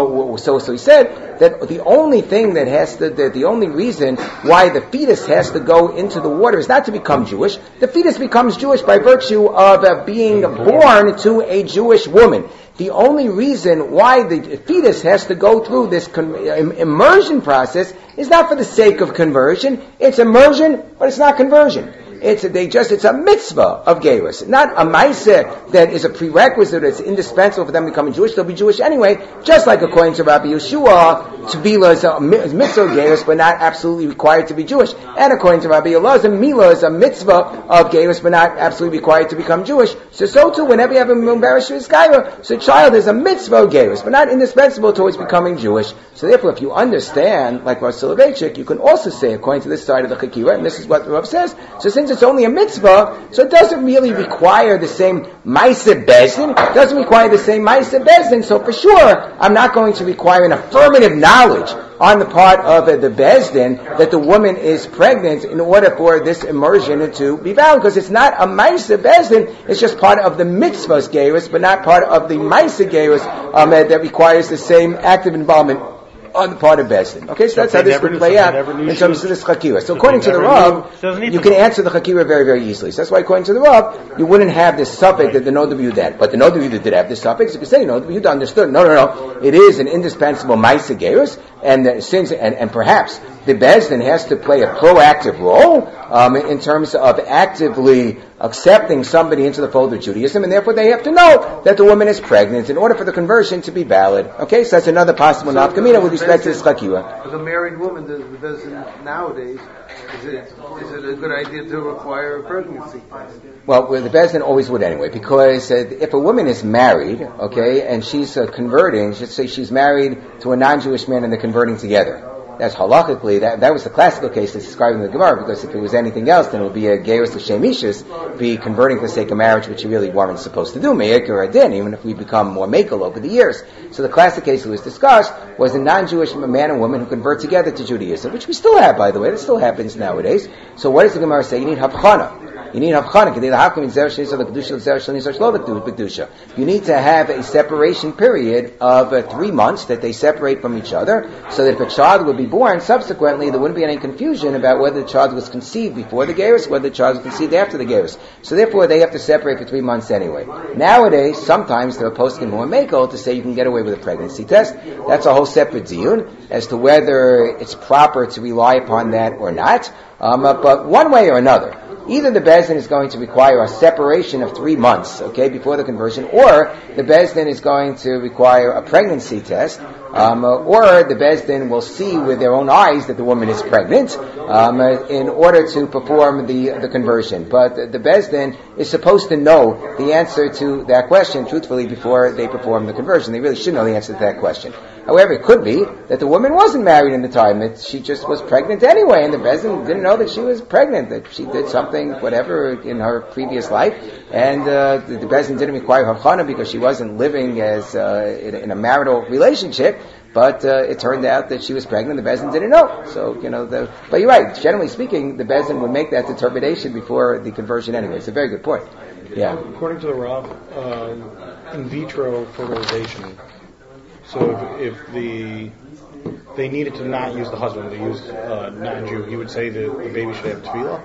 so he said that the only thing that the only reason why the fetus has to go into the water is not to become Jewish. The fetus becomes Jewish by virtue of being born to a Jewish woman. The only reason why the fetus has to go through this immersion process is not for the sake of conversion. It's immersion, but it's not conversion. It's a mitzvah of Gerus, not a ma'aseh that is a prerequisite, it's indispensable for them becoming Jewish. They'll be Jewish anyway, just like according to Rabbi Yeshua, Tevilah is a mitzvah of Gerus, but not absolutely required to be Jewish. And according to Rabbi Elazar, Milah is a mitzvah of Gerus, but not absolutely required to become Jewish. So too, whenever you have a Mubarash Vizkaira, so a child is a mitzvah of Gerus, but not indispensable towards becoming Jewish. So therefore, if you understand, like Rav Soloveitchik, you can also say, according to this side of the Chakira, and this is what Rav says, so since it's only a mitzvah, so it doesn't really require the same Maaseh Bezdin, it doesn't require the same Maaseh Bezdin, so for sure, I'm not going to require an affirmative knowledge on the part of the Bezdin that the woman is pregnant in order for this immersion to be valid, because it's not a Maaseh Bezdin, it's just part of the mitzvah's Gerus, but not part of the Maaseh Gerus that requires the same active involvement on the part of Bezdin. Okay, so that's how this would play out in terms of this Chakira. So according to the Rav, you can answer the Chakira very, very easily. So that's why according to the Rav, you wouldn't have this suffix that the Noda B'Yud. But the Noda B'Yud did have this suffix. You could say, Noda B'Yud understood. No. It is an indispensable Maaseh Gerus, and since and perhaps the Bezdin has to play a proactive role in terms of actively accepting somebody into the fold of Judaism, and therefore they have to know that the woman is pregnant in order for the conversion to be valid. Okay, so that's another possible nafkamina with respect to this chakira. As a married woman, the Bezdin nowadays, is it a good idea to require a pregnancy test? Well, the Bezdin always would anyway, because if a woman is married, okay, and she's converting, let's say she's married to a non-Jewish man and they're converting together. That's halachically, that was the classical case that's described in the Gemara, because if it was anything else, then it would be a gerus l'shem ishus, be converting for the sake of marriage, which you really weren't supposed to do, me'ik or adin, even if we become more mekel over the years. So the classic case that was discussed was a non-Jewish man and woman who convert together to Judaism, which we still have, by the way. That still happens nowadays. So what does the Gemara say? You need havchana. You need havchana. You need to have a separation period of 3 months that they separate from each other, so that if a child would be born subsequently, there wouldn't be any confusion about whether the child was conceived before the gerus, whether the child was conceived after the gerus. So therefore, they have to separate for 3 months anyway. Nowadays, sometimes there are posting more mekel to say you can get away with a pregnancy test. That's a whole separate diyun as to whether it's proper to rely upon that or not. But one way or another, either the Bezdin is going to require a separation of 3 months, okay, before the conversion, or the Bezdin is going to require a pregnancy test, or the Bezdin will see with their own eyes that the woman is pregnant, in order to perform the conversion. But the Bezdin is supposed to know the answer to that question, truthfully, before they perform the conversion. They really should know the answer to that question. However, it could be that the woman wasn't married in the time, that she just was pregnant anyway, and the Bezdin didn't know that she was pregnant, that she did something, whatever, in her previous life, and the Bezdin didn't require havchana because she wasn't living as in a marital relationship, but it turned out that she was pregnant, the Bezdin didn't know. So, but you're right, generally speaking, the Bezdin would make that determination before the conversion anyway. It's a very good point. Yeah. According to the Rav, in vitro fertilization, so if they needed to not use the husband, they used non-Jew, he would say that the baby should have tefillah?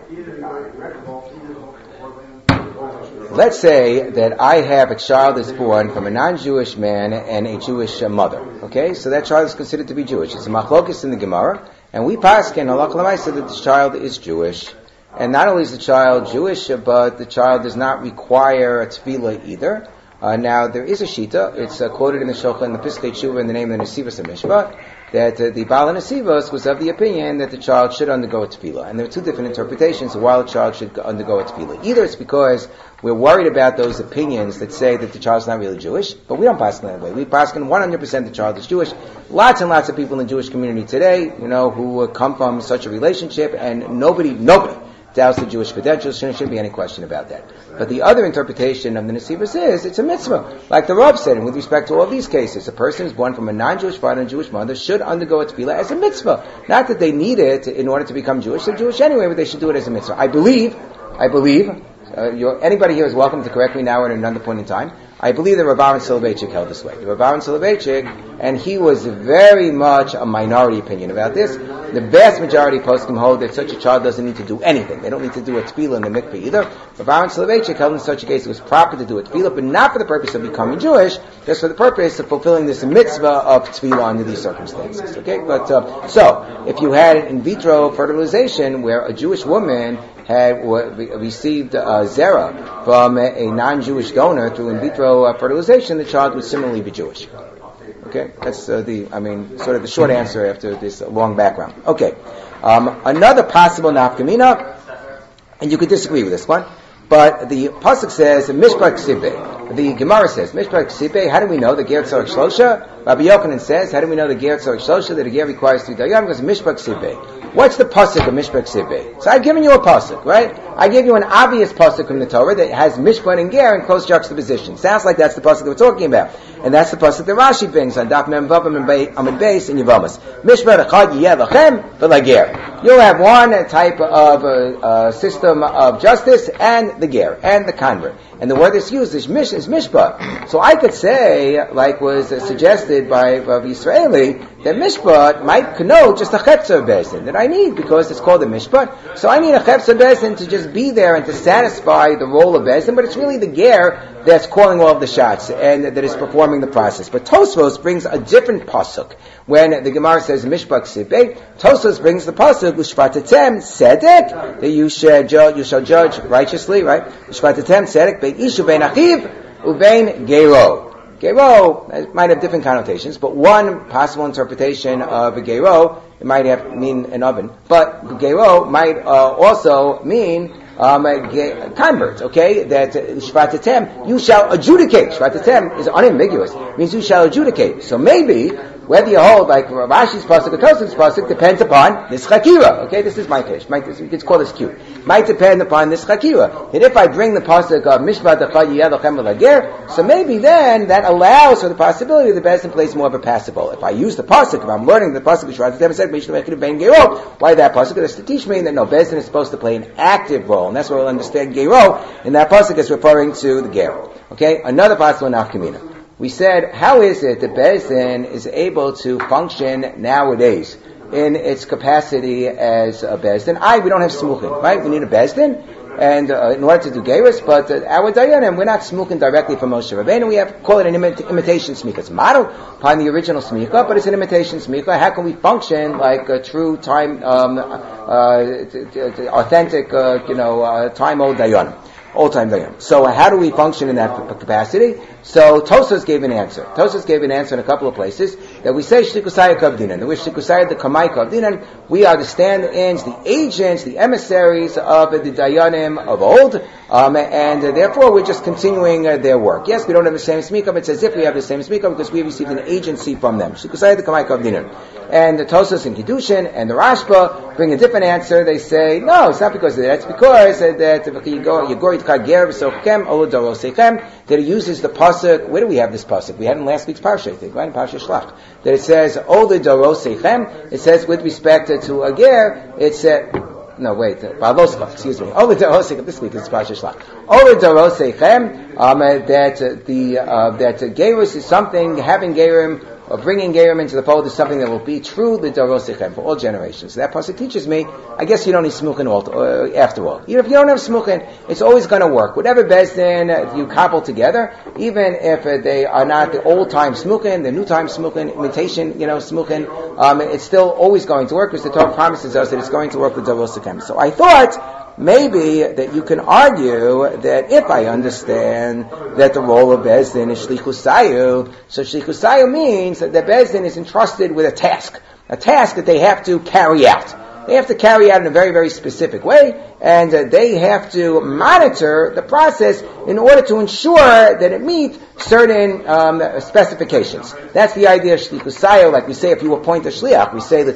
Let's say that I have a child that's born from a non-Jewish man and a Jewish mother. Okay, so that child is considered to be Jewish. It's a machlokes in the Gemara, and we paskin halakha l'maaseh that the child is Jewish. And not only is the child Jewish, but the child does not require a tefillah either. Now, there is a shita. It's quoted in the Shulchan, in the Piskei Tshuva, in the name of the Nesivos HaMishpat, that the Baal HaNesivos was of the opinion that the child should undergo a tefillah. And there are two different interpretations of why the child should undergo a tefillah. Either it's because we're worried about those opinions that say that the child's not really Jewish, but we don't paskin that way. We paskin 100% the child is Jewish. Lots and lots of people in the Jewish community today, who come from such a relationship, and nobody doubts the Jewish credentials. Shouldn't be any question about that. But the other interpretation of the Nesivos is it's a mitzvah. Like the Rav said, and with respect to all these cases, a person who's born from a non-Jewish father and a Jewish mother should undergo a tefillah as a mitzvah. Not that they need it in order to become Jewish. They're Jewish anyway, but they should do it as a mitzvah. I believe, anybody here is welcome to correct me now or at another point in time. I believe that Rav Aaron Soloveitchik held this way. Rav Aaron Soloveitchik, and he was very much a minority opinion about this. The vast majority of poskim hold that such a child doesn't need to do anything. They don't need to do a tefillah in the mikveh either. Rav Aaron Soloveitchik held in such a case it was proper to do a tefillah, but not for the purpose of becoming Jewish, just for the purpose of fulfilling this mitzvah of tefillah under these circumstances. Okay, but so if you had an in vitro fertilization where a Jewish woman had received zera from a non-Jewish donor through in vitro fertilization, the child would similarly be Jewish. Okay, that's sort of the short answer after this long background. Okay, another possible nafkamina, and you could disagree with this one, but the pasuk says mishpat ksibeh. The Gemara says mishpat ksibeh. How do we know the ger tzarich shlosha? Rabbi Yochanan says, how do we know the ger tzarich shlosha that a ger requires 3 dayanim? Because mishpat ksibeh. What's the pasuk of mishpat ksibeh? So I've given you a pasuk, right? I gave you an obvious pasuk from the Torah that has mishpat and ger in close juxtaposition. Sounds like that's the pasuk that we're talking about, and that's the pasuk that Rashi brings on Daf Mem Vav Amid Beis in Yevamos. Mishpat echad yeh lachem v'lager. You'll have one type of system of justice, and the ger and the convert. And the word that's used is mishpat. So I could say, like was suggested by Rav Yisraeli, that mishpat might connote just a chetzer bezin that I need because it's called a mishpat. So I need a chetzer bezin to just be there and to satisfy the role of bezin, but it's really the ger that's calling all of the shots and that is performing the process. But Tosfos brings a different pasuk. When the Gemara says mishpat ksibeh, Tosfos brings the pasuk ushpatatem tzedek, that you shall judge righteously, right? Ushpatatem tzedek be'ishu bein achiv ubein gero. Gero might have different connotations, but one possible interpretation of a gero, it might mean an oven, but gero might also mean convert, okay? That shvatatem, you shall adjudicate. Shvatatem is unambiguous. It means you shall adjudicate. So maybe, whether you hold like Rashi's pasuk or Tosaf's pasuk depends upon this chakira. Okay, this is my case. We could call this cute. Might depend upon this chakira. And if I bring the pasuk of mishpat echad yeh lachem v'lager, so maybe then that allows for the possibility the Bezdin plays more of a passive role. If I use the pasuk, if I'm learning the pasuk, why that pasuk? It's to teach me that no, Bezdin is supposed to play an active role, and that's where we'll understand gero. And that pasuk is referring to the ger. Okay, another possible nafkamina. We said, how is it that Bezdin is able to function nowadays in its capacity as a Bezdin? We don't have smuchin, right? We need a Bezdin, and in order to do gerus, but our dayanim, we're not smuchin directly from Moshe Rabbeinu. We call it an imitation smicha. It's modeled upon the original smicha, but it's an imitation smicha. How can we function like a true time, authentic, time-old dayanim? All-time dayanim. So how do we function in that capacity? So Tosfos gave an answer. Tosfos gave an answer in a couple of places that we say shlikusaya kavdinan. That we're shlikusaya the kamai kavdinan. We are the stand-ins, the agents, the emissaries of the dayanim of old, and therefore we're just continuing their work. Yes, we don't have the same smika, but it's as if we have the same smika because we received an agency from them. Shlikusaya the kamai kavdinan. And the Tosfos and Kiddushin and the Rashba bring a different answer. They say, no, it's not because of that. It's because that it uses the pasuk. Where do we have this pasuk? We had in last week's parsha, I think, right? In Parsha Shlach. That it says, Ola Dorosechem. It says, with respect to a ger, it said, no, wait, Baloscha, excuse me. Ola Dorosechem, this week is Parsha Shlach. Ola Dorosechem, that gerus is something, having gerim, or bringing gerim into the fold is something that will be true the Dorosechem for all generations. So that pasuk teaches me, I guess you don't need smuchin after all. Even if you don't have smuchin, it's always going to work. Whatever Bezdin you cobble together, even if they are not the old time smuchin, the new time smuchin, imitation, smuchin, it's still always going to work because the Torah promises us that it's going to work with Dorosechem. So I thought, maybe that you can argue that if I understand that the role of Beis Din is Shlichus Sayu, so Shlichus Sayu means that the Beis Din is entrusted with a task that they have to carry out. They have to carry out in a very, very specific way, and they have to monitor the process in order to ensure that it meets certain specifications. That's the idea of Shlichus Sayu. Like we say, if you appoint a Shliach, we say,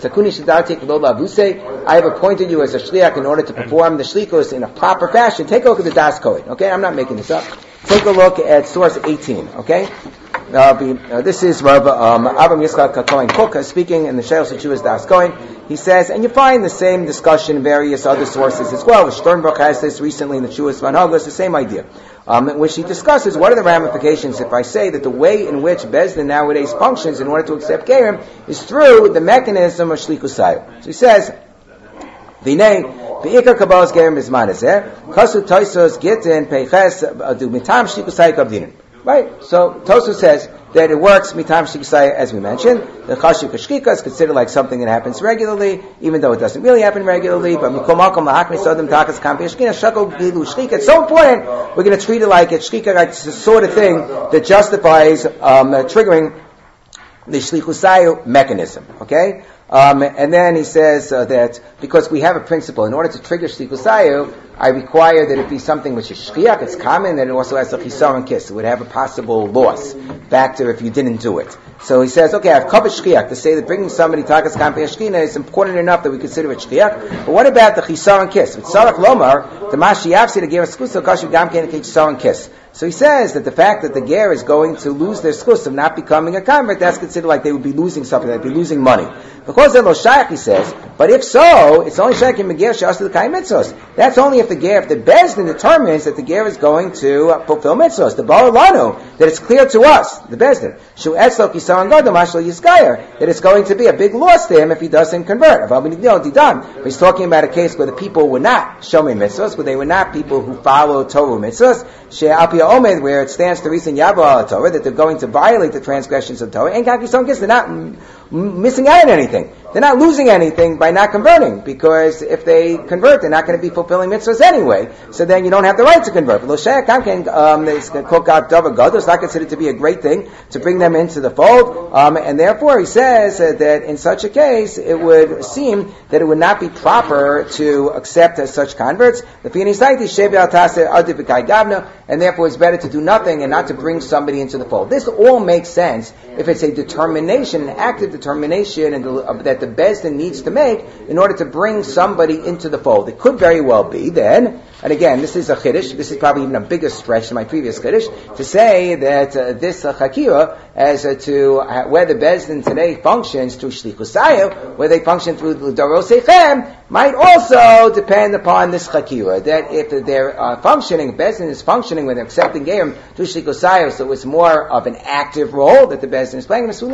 I have appointed you as a Shliach in order to perform the Shlichus in a proper fashion. Take a look at the Das Kohen, okay? I'm not making this up. Take a look at source 18, okay? This is Rav Avram Yitzchak Cohen Kook speaking in the Sheil Shechuvas Das Kohen. He says, and you find the same discussion in various other sources as well. Sternberg has this recently in the Chuvas Van Hagos, the same idea, in which he discusses what are the ramifications if I say that the way in which Beis Din nowadays functions in order to accept Gerim is through the mechanism of Shlichus Sayu. So he says, V'nei be'ikar kabbalas Gerim bizman hazeh kasu toisos gitin peiches adu mitam Shlichus Sayu kabdinin. Right? So Tosfos says that it works mitam Shlichus Sayu, as we mentioned. The chashuv kashkika is considered like something that happens regularly, even though it doesn't really happen regularly. But mikol makom lahakmi sodem takas kam peshkina shakol gilu shkika. It's so important. We're going to treat it like it's shkika, like it's the sort of thing that justifies triggering the Shlichus Sayu mechanism. Okay. And then he says that because we have a principle, in order to trigger Shlichus Sayu, I require that it be something which is shchiach, it's common, and it also has a chisaron kiss. It would have a possible loss factor if you didn't do it. So he says, okay, I've covered shchiach to say that bringing somebody takas kampi ashkina is important enough that we consider it shchiach. But what about the chisaron kiss? With sarach lomar, the mashiyavsi to give a skusa kashu gamkein chisaron kiss. So he says that the fact that the ger is going to lose their schus of not becoming a convert, that's considered like they would be losing something, they'd be losing money. Because they're lo shaykh, he says, but if so, it's only shaykh in ger shas to the kai mitzvos. That's only if the Beis Din determines that the ger is going to fulfill mitzvos. The bar lanu, that it's clear to us, the Beis Din, shu etzlo kisaron gadol mashlo yizgayer, that it's going to be a big loss to him if he doesn't convert. But he's talking about a case where the people were not shomei mitzvos, where they were not people who follow Torah mitzvos, Omed, where it stands to reason Yabba Torah, that they're going to violate the transgressions of Torah, and they're not missing out on anything. They're not losing anything by not converting, because if they convert, they're not going to be fulfilling mitzvahs anyway. So then you don't have the right to convert. It's not considered to be a great thing to bring them into the fold, and therefore he says that in such a case, it would seem that it would not be proper to accept such converts. And therefore it's better to do nothing and not to bring somebody into the fold. This all makes sense if it's a determination, an active determination that the Beis Din needs to make in order to bring somebody into the fold. It could very well be then, and again, this is a chiddush, this is probably even a bigger stretch than my previous chiddush, to say that this chakira as to where the Beis Din today functions through Shlichus Sayu, where they function through the Doros Echem, might also depend upon this chakira, that if they're functioning, Beis Din is functioning when they're accepting Gerim through Shlichus Sayu, so it's more of an active role that the Beis Din is playing. So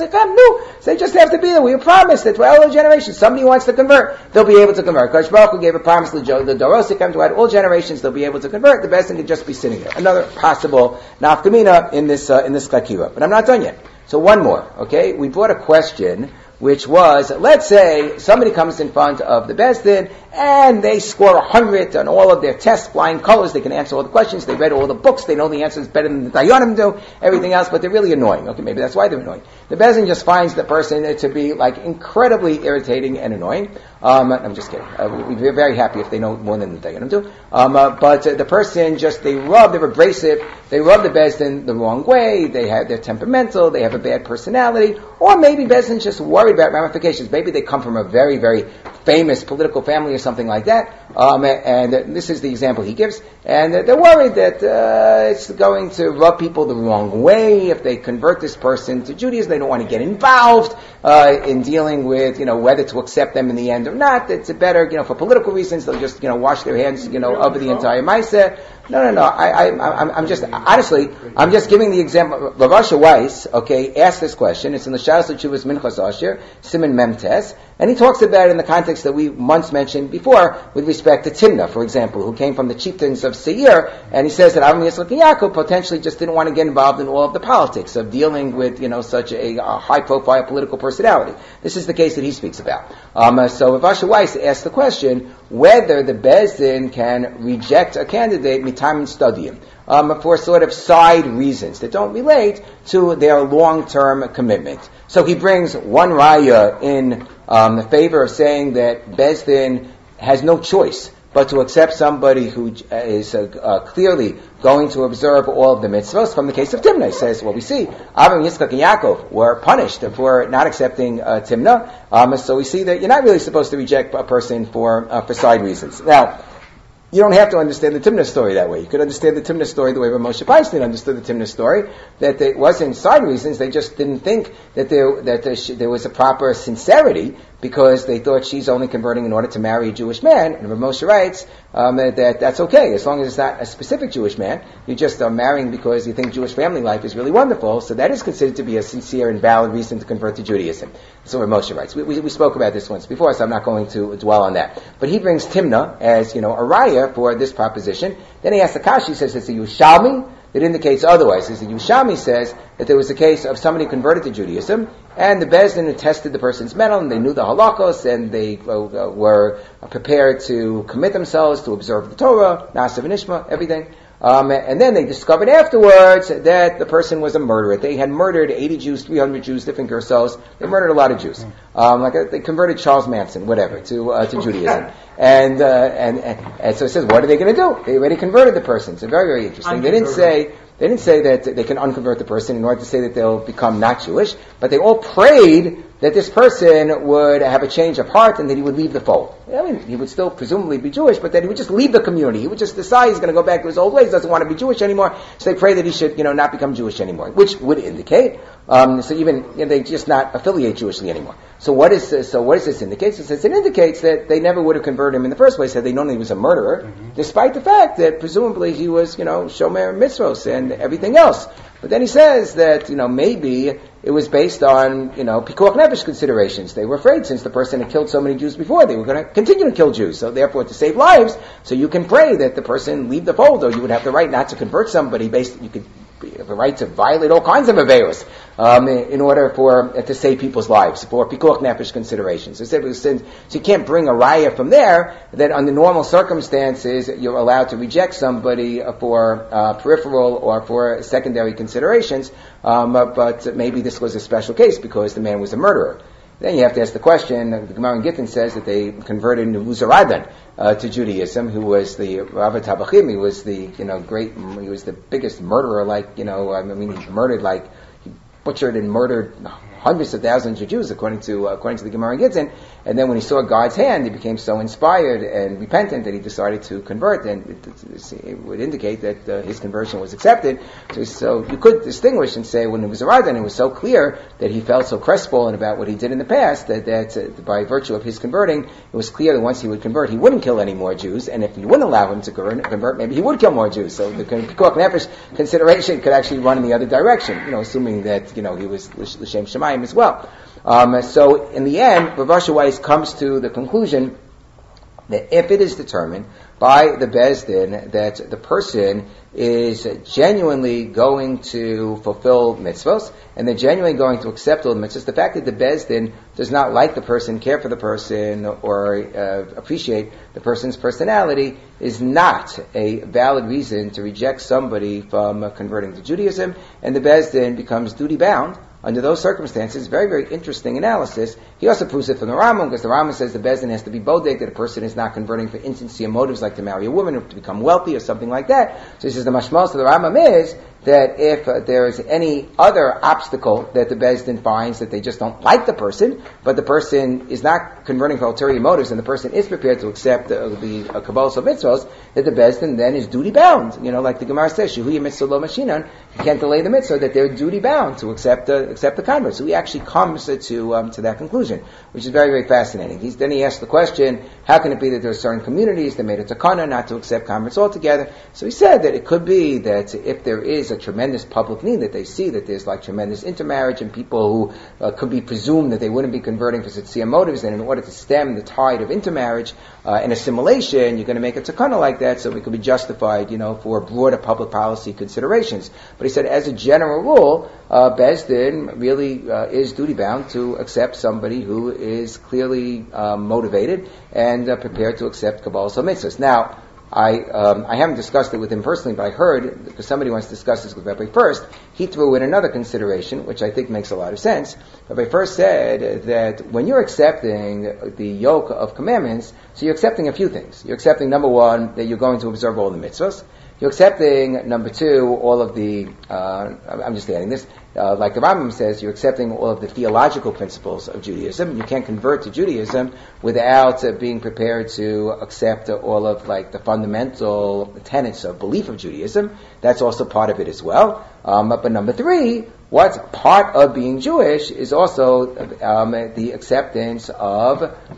they just have to be there. We promised that to all generations, somebody wants to convert, they'll be able to convert. Kodesh Baruch Hu gave a promise to the Doros Echem to all generations, they'll be able to convert. The Beis Din can just be sitting there. Another possible nafkamina in this chakira. But I'm not done yet. So one more, okay? We brought a question which was, let's say somebody comes in front of the Beis Din and they score 100 on all of their tests, flying colors, they can answer all the questions, they read all the books, they know the answers better than the Dayanim do, everything else, but they're really annoying. Okay, maybe that's why they're annoying. The Beis Din just finds the person to be like incredibly irritating and annoying. I'm just kidding. We'd be very happy if they know more than the Dayanim do. But the person they're abrasive, they rub the Beis Din the wrong way, they're temperamental, they have a bad personality, or maybe Beis Din's just worried about ramifications. Maybe they come from a very, very famous political family or something like that, and this is the example he gives, and they're worried that it's going to rub people the wrong way if they convert this person to Judaism. They don't want to get involved in dealing with, whether to accept them in the end or not. It's better, for political reasons, they'll just, wash their hands, of the entire Maaseh. No. I'm just giving the example. Rav Asher Weiss, asked this question. It's in the Shas Chuvas Minchas Asher, Siman Memtes, and he talks about it in the context that we once mentioned before with respect to Timnah, for example, who came from the chieftains of Seir, and he says that Avram Yitzchak and Yaakov potentially just didn't want to get involved in all of the politics of dealing with, such a high-profile political personality. This is the case that he speaks about. So Rav Asher Weiss asked the question, whether the Beis Din can reject a candidate mitam studium for sort of side reasons that don't relate to their long-term commitment. So he brings one raya in favor of saying that Beis Din has no choice but to accept somebody who is clearly going to observe all of the mitzvahs. From the case of Timnah, he says, well, we see Avram, Yitzchak, and Yaakov were punished for not accepting Timnah. So we see that you're not really supposed to reject a person for side reasons. Now, you don't have to understand the Timnah story that way. You could understand the Timnah story the way Moshe Feinstein understood the Timnah story, that it wasn't side reasons. They just didn't think that there was a proper sincerity, because they thought she's only converting in order to marry a Jewish man. And Rav Moshe writes that's okay, as long as it's not a specific Jewish man. You just are marrying because you think Jewish family life is really wonderful, so that is considered to be a sincere and valid reason to convert to Judaism. That's what Rav Moshe writes. We spoke about this once before, so I'm not going to dwell on that. But he brings Timnah as, a raya for this proposition. Then he asks the Kashi, he says it's a Yushalmi that indicates otherwise. The Yushami says that there was a case of somebody who converted to Judaism, and the Beis Din tested the person's mettle, and they knew the halachos, and they were prepared to commit themselves to observe the Torah, Na'aseh v'Nishma, everything. And then they discovered afterwards that the person was a murderer. They had murdered 80 Jews, 300 Jews, different Gersos. They murdered a lot of Jews. They converted Charles Manson, whatever, to Judaism. And so it says, what are they going to do? They already converted the person. So very, very interesting. They didn't say that they can unconvert the person in order to say that they'll become not Jewish, but they all prayed that this person would have a change of heart and that he would leave the fold. I mean, he would still presumably be Jewish, but that he would just leave the community. He would just decide he's going to go back to his old ways, doesn't want to be Jewish anymore, so they pray that he should, not become Jewish anymore, which would indicate, so even, they just not affiliate Jewishly anymore. So what does this indicate? It indicates that they never would have converted him in the first place had they known he was a murderer, despite the fact that presumably he was, Shomer Mitzvos and everything else. But then he says that, maybe it was based on, Pikuach Nefesh considerations. They were afraid, since the person had killed so many Jews before, they were going to continue to kill Jews. So therefore, to save lives, so you can pray that the person leave the fold, or you would have the right not to convert somebody you could have a right to violate all kinds of averos, in order to save people's lives, for Pikuach Nefesh considerations. So you can't bring a raya from there that under normal circumstances you're allowed to reject somebody for peripheral or for secondary considerations, but maybe this was a special case because the man was a murderer. Then you have to ask the question, the Gemara in Gittin says that they converted Nebuzaradan to Judaism, who was the Rav Tabachim. He was the, he was the biggest murderer, he murdered he butchered and murdered hundreds of thousands of Jews, according to the Gemara in Gittin. And then when he saw God's hand, he became so inspired and repentant that he decided to convert, and it would indicate that his conversion was accepted. So you could distinguish and say, when he was arrived, and it was so clear that he felt so crestfallen about what he did in the past, that by virtue of his converting, it was clear that once he would convert, he wouldn't kill any more Jews, and if you wouldn't allow him to convert, maybe he would kill more Jews. So the Pikuach Nefesh consideration could actually run in the other direction, assuming that, he was L'Shem Shemayim as well. So in the end, Rav Asher Weiss comes to the conclusion that if it is determined by the Beis Din that the person is genuinely going to fulfill mitzvos, and they're genuinely going to accept all the mitzvahs, the fact that the Beis Din does not like the person, care for the person, or appreciate the person's personality is not a valid reason to reject somebody from converting to Judaism, and the Beis Din becomes duty-bound under those circumstances. Very, very interesting analysis. He also proves it from the Rambam, because the Rambam says the Beis Din has to be bodek, that a person is not converting for insincere motives like to marry a woman or to become wealthy or something like that. So he says the mashmal of the Rambam is that if there is any other obstacle that the Beis Din finds, that they just don't like the person, but the person is not converting for ulterior motives, and the person is prepared to accept the Kabbalah of mitzvahs, that the Beis Din then is duty-bound. Like the Gemara says, Shehu mitzvah lo mashinan, you can't delay the mitzvah, that they're duty-bound to accept the convert. So he actually comes to that conclusion, which is very, very fascinating. Then he asks the question, how can it be that there are certain communities that made a takana not to accept converts altogether? So he said that it could be that if there is a tremendous public need, that they see that there's like tremendous intermarriage and people who could be presumed that they wouldn't be converting for sincere motives, and in order to stem the tide of intermarriage and assimilation, you're going to make a takana like that so it could be justified, for broader public policy considerations. But he said, as a general rule, Beis Din really is duty-bound to accept somebody who is clearly motivated and prepared to accept Kabbalas HaMitzvos. Now, I haven't discussed it with him personally, but I heard, because somebody wants to discuss this with Rabbi First, he threw in another consideration, which I think makes a lot of sense. Rabbi First said that when you're accepting the yoke of commandments, so you're accepting a few things. You're accepting, number one, that you're going to observe all the mitzvahs. You're accepting, number two, all of the, I'm just adding this, like the Rambam says, you're accepting all of the theological principles of Judaism. You can't convert to Judaism without being prepared to accept all of the fundamental tenets of belief of Judaism. That's also part of it as well. But number three, what's part of being Jewish is also the acceptance of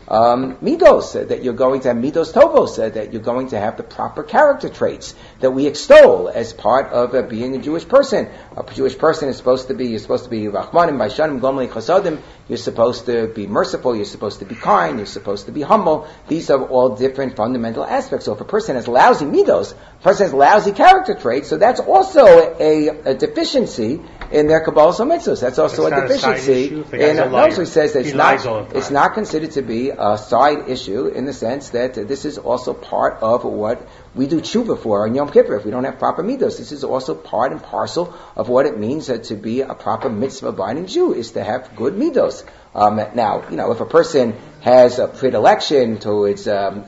midos, that you're going to have midos tovos, that you're going to have the proper character traits that we extol as part of being a Jewish person. A Jewish person is supposed to be rachmanim, baishanim, gomli chasadim. You're supposed to be merciful. You're supposed to be kind. You're supposed to be humble. These are all different fundamental aspects. So if a person has lousy midos, a person has lousy character traits, so that's also a deficiency in their Kabbalas HaMitzvos. That's also a deficiency. So he says that it's not considered to be a side issue in the sense that this is also part of what we do tshuva for on Yom Kippur. If we don't have proper midos, this is also part and parcel of what it means to be a proper mitzvah-abiding Jew, is to have good midos. Now, if a person has a predilection towards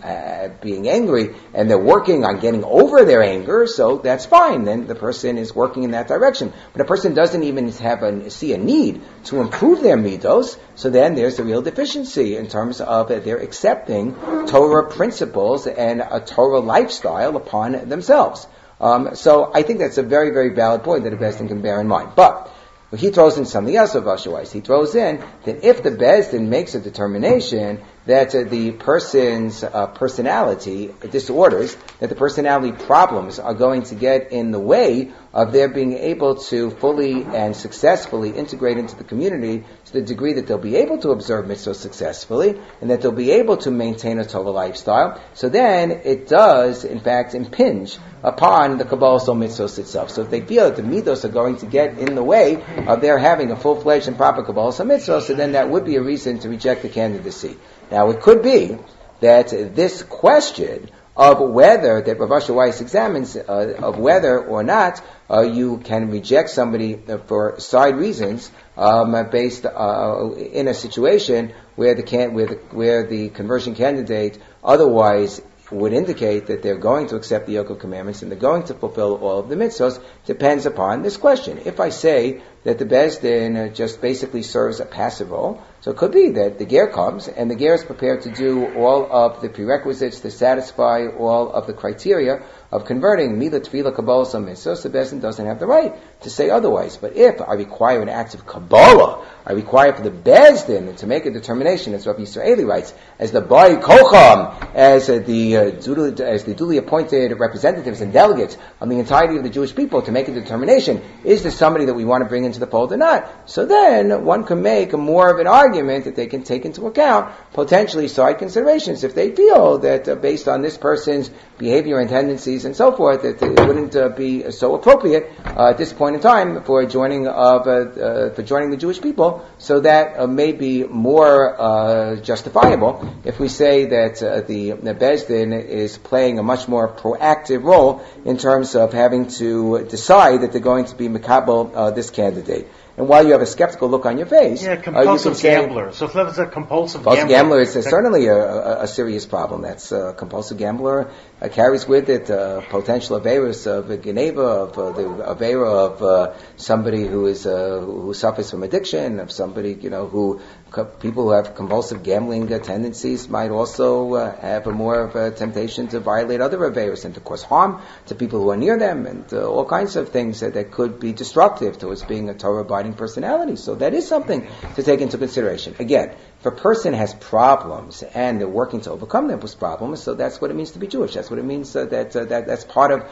being angry, and they're working on getting over their anger, so that's fine. Then the person is working in that direction. But a person doesn't even see a need to improve their midos, so then there's a real deficiency in terms of they're accepting Torah principles and a Torah lifestyle upon themselves. So I think that's a very, very valid point that a Beis Din can bear in mind. But he throws in something else of Ashawais. He throws in that if the Beis Din makes a determination that the person's personality disorders, that the personality problems are going to get in the way of their being able to fully and successfully integrate into the community to the degree that they'll be able to observe mitzvahs successfully and that they'll be able to maintain a Torah lifestyle, so then it does, in fact, impinge upon the Kabbalas HaMitzvos itself. So if they feel that the midos are going to get in the way of their having a full-fledged and proper Kabbalas HaMitzvos, so then that would be a reason to reject the candidacy. Now, it could be that this question of whether, that Rav Asher Weiss examines, of whether or not you can reject somebody for side reasons, based in a situation where the conversion candidate otherwise would indicate that they're going to accept the yoke of commandments and they're going to fulfill all of the mitzvahs, depends upon this question. If I say that the Beis Din just basically serves a passive role, so it could be that the ger comes and the ger is prepared to do all of the prerequisites to satisfy all of the criteria of converting Mila Tefillah Kabbalas HaMitzvos, the Beis Din doesn't have the right to say otherwise. But if I require an act of Kabbalah, I require for the Beis Din to make a determination, as Rabbi Yisraeli writes, as the Bai Kocham, as the duly appointed representatives and delegates on the entirety of the Jewish people, to make a determination, is this somebody that we want to bring into the fold or not? So then one can make more of an argument that they can take into account potentially side considerations if they feel that based on this person's behavior and tendencies and so forth, that it wouldn't be so appropriate at this point in time for joining the Jewish people. So that may be more justifiable if we say that the Beis Din is playing a much more proactive role in terms of having to decide that they're going to be Mekabel this candidate. And while you have a skeptical look on your face, compulsive gambler. So if it's a compulsive gambler, it's certainly a serious problem. That's a compulsive gambler carries with it potential averus of geneva, of the avera of somebody who suffers from addiction, of somebody people who have compulsive gambling tendencies might also have more of a temptation to violate other averas and to cause harm to people who are near them, and all kinds of things that could be destructive towards being a Torah-abiding defining personality. So that is something to take into consideration. Again, if a person has problems and they're working to overcome those problems, so that's what it means to be Jewish. That's what it means that's part of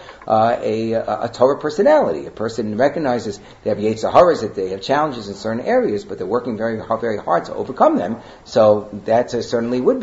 a Torah personality. A person recognizes they have Yetzer Haras, that they have challenges in certain areas, but they're working very hard to overcome them. So that certainly would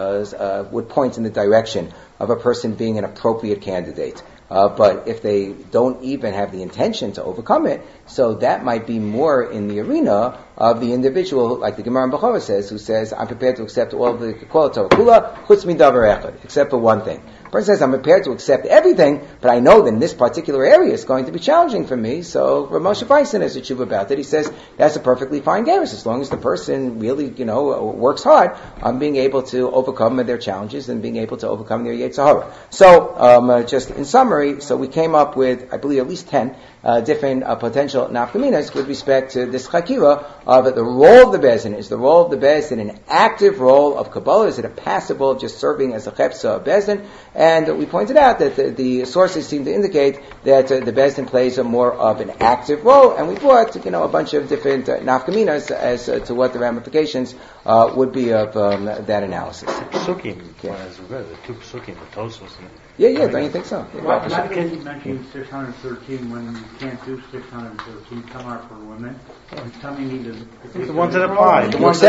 point in the direction of a person being an appropriate candidate. But if they don't even have the intention to overcome it, so that might be more in the arena of the individual, like the Gemara in Bechorah says, who says, I'm prepared to accept all the Kol Torah Kula, chutz midavar echad, except for one thing. The person says, I'm prepared to accept everything, but I know that in this particular area it's going to be challenging for me, so Rav Moshe Feinstein has a tshuva about that. He says, that's a perfectly fine gerus, as long as the person really, works hard on being able to overcome their challenges and being able to overcome their Yetzer Hara. So, just in summary, so we came up with, I believe, at least 10 different potential nafkaminas with respect to this chakira of the role of the Bezdin. Is the role of the Bezdin an active role of Kabbalah? Is it a passive role of just serving as a chepsa of Bezdin? And we pointed out that the sources seem to indicate that the Bezdin plays a more of an active role, and we brought a bunch of different nafkaminas as to what the ramifications would be of that analysis. Psukim, the two psukim, the Tosos. Yeah, don't you think so? Yeah. Well, how can you mention 613 when you can't do 613 Tamar for women? And tell me the ones that apply.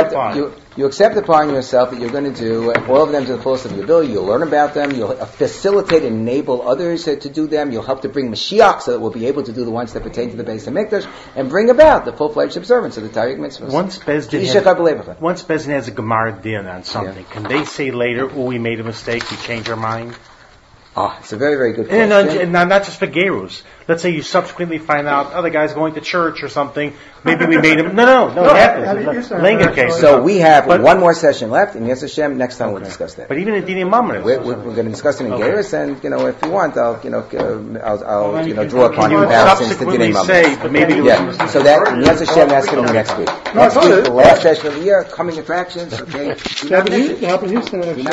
You accept upon yourself that you're going to do all of them to the fullest of your ability. You'll learn about them. You'll facilitate and enable others to do them. You'll help to bring Mashiach so that we'll be able to do the ones that pertain to the Beis HaMikdash and bring about the full-fledged observance of the Taryag Mitzvahs. Once Bezdin has a Gemara din on something, can they say later, we made a mistake, we changed our mind? It's a very, very good question. And not just for Gerus. Let's say you subsequently find out other guy's going to church or something. Maybe we made him. No, it happens. Linga case. So we have one more session left, and Yes Hashem, next time we'll discuss that. But even in Dini Mamre, we're going to discuss it in Gerus, and if you want, I'll draw upon comparisons to Dini Mamre. So that Yes Hashem, that's going to be next week. Next week, the last session of the year, coming attractions. Okay.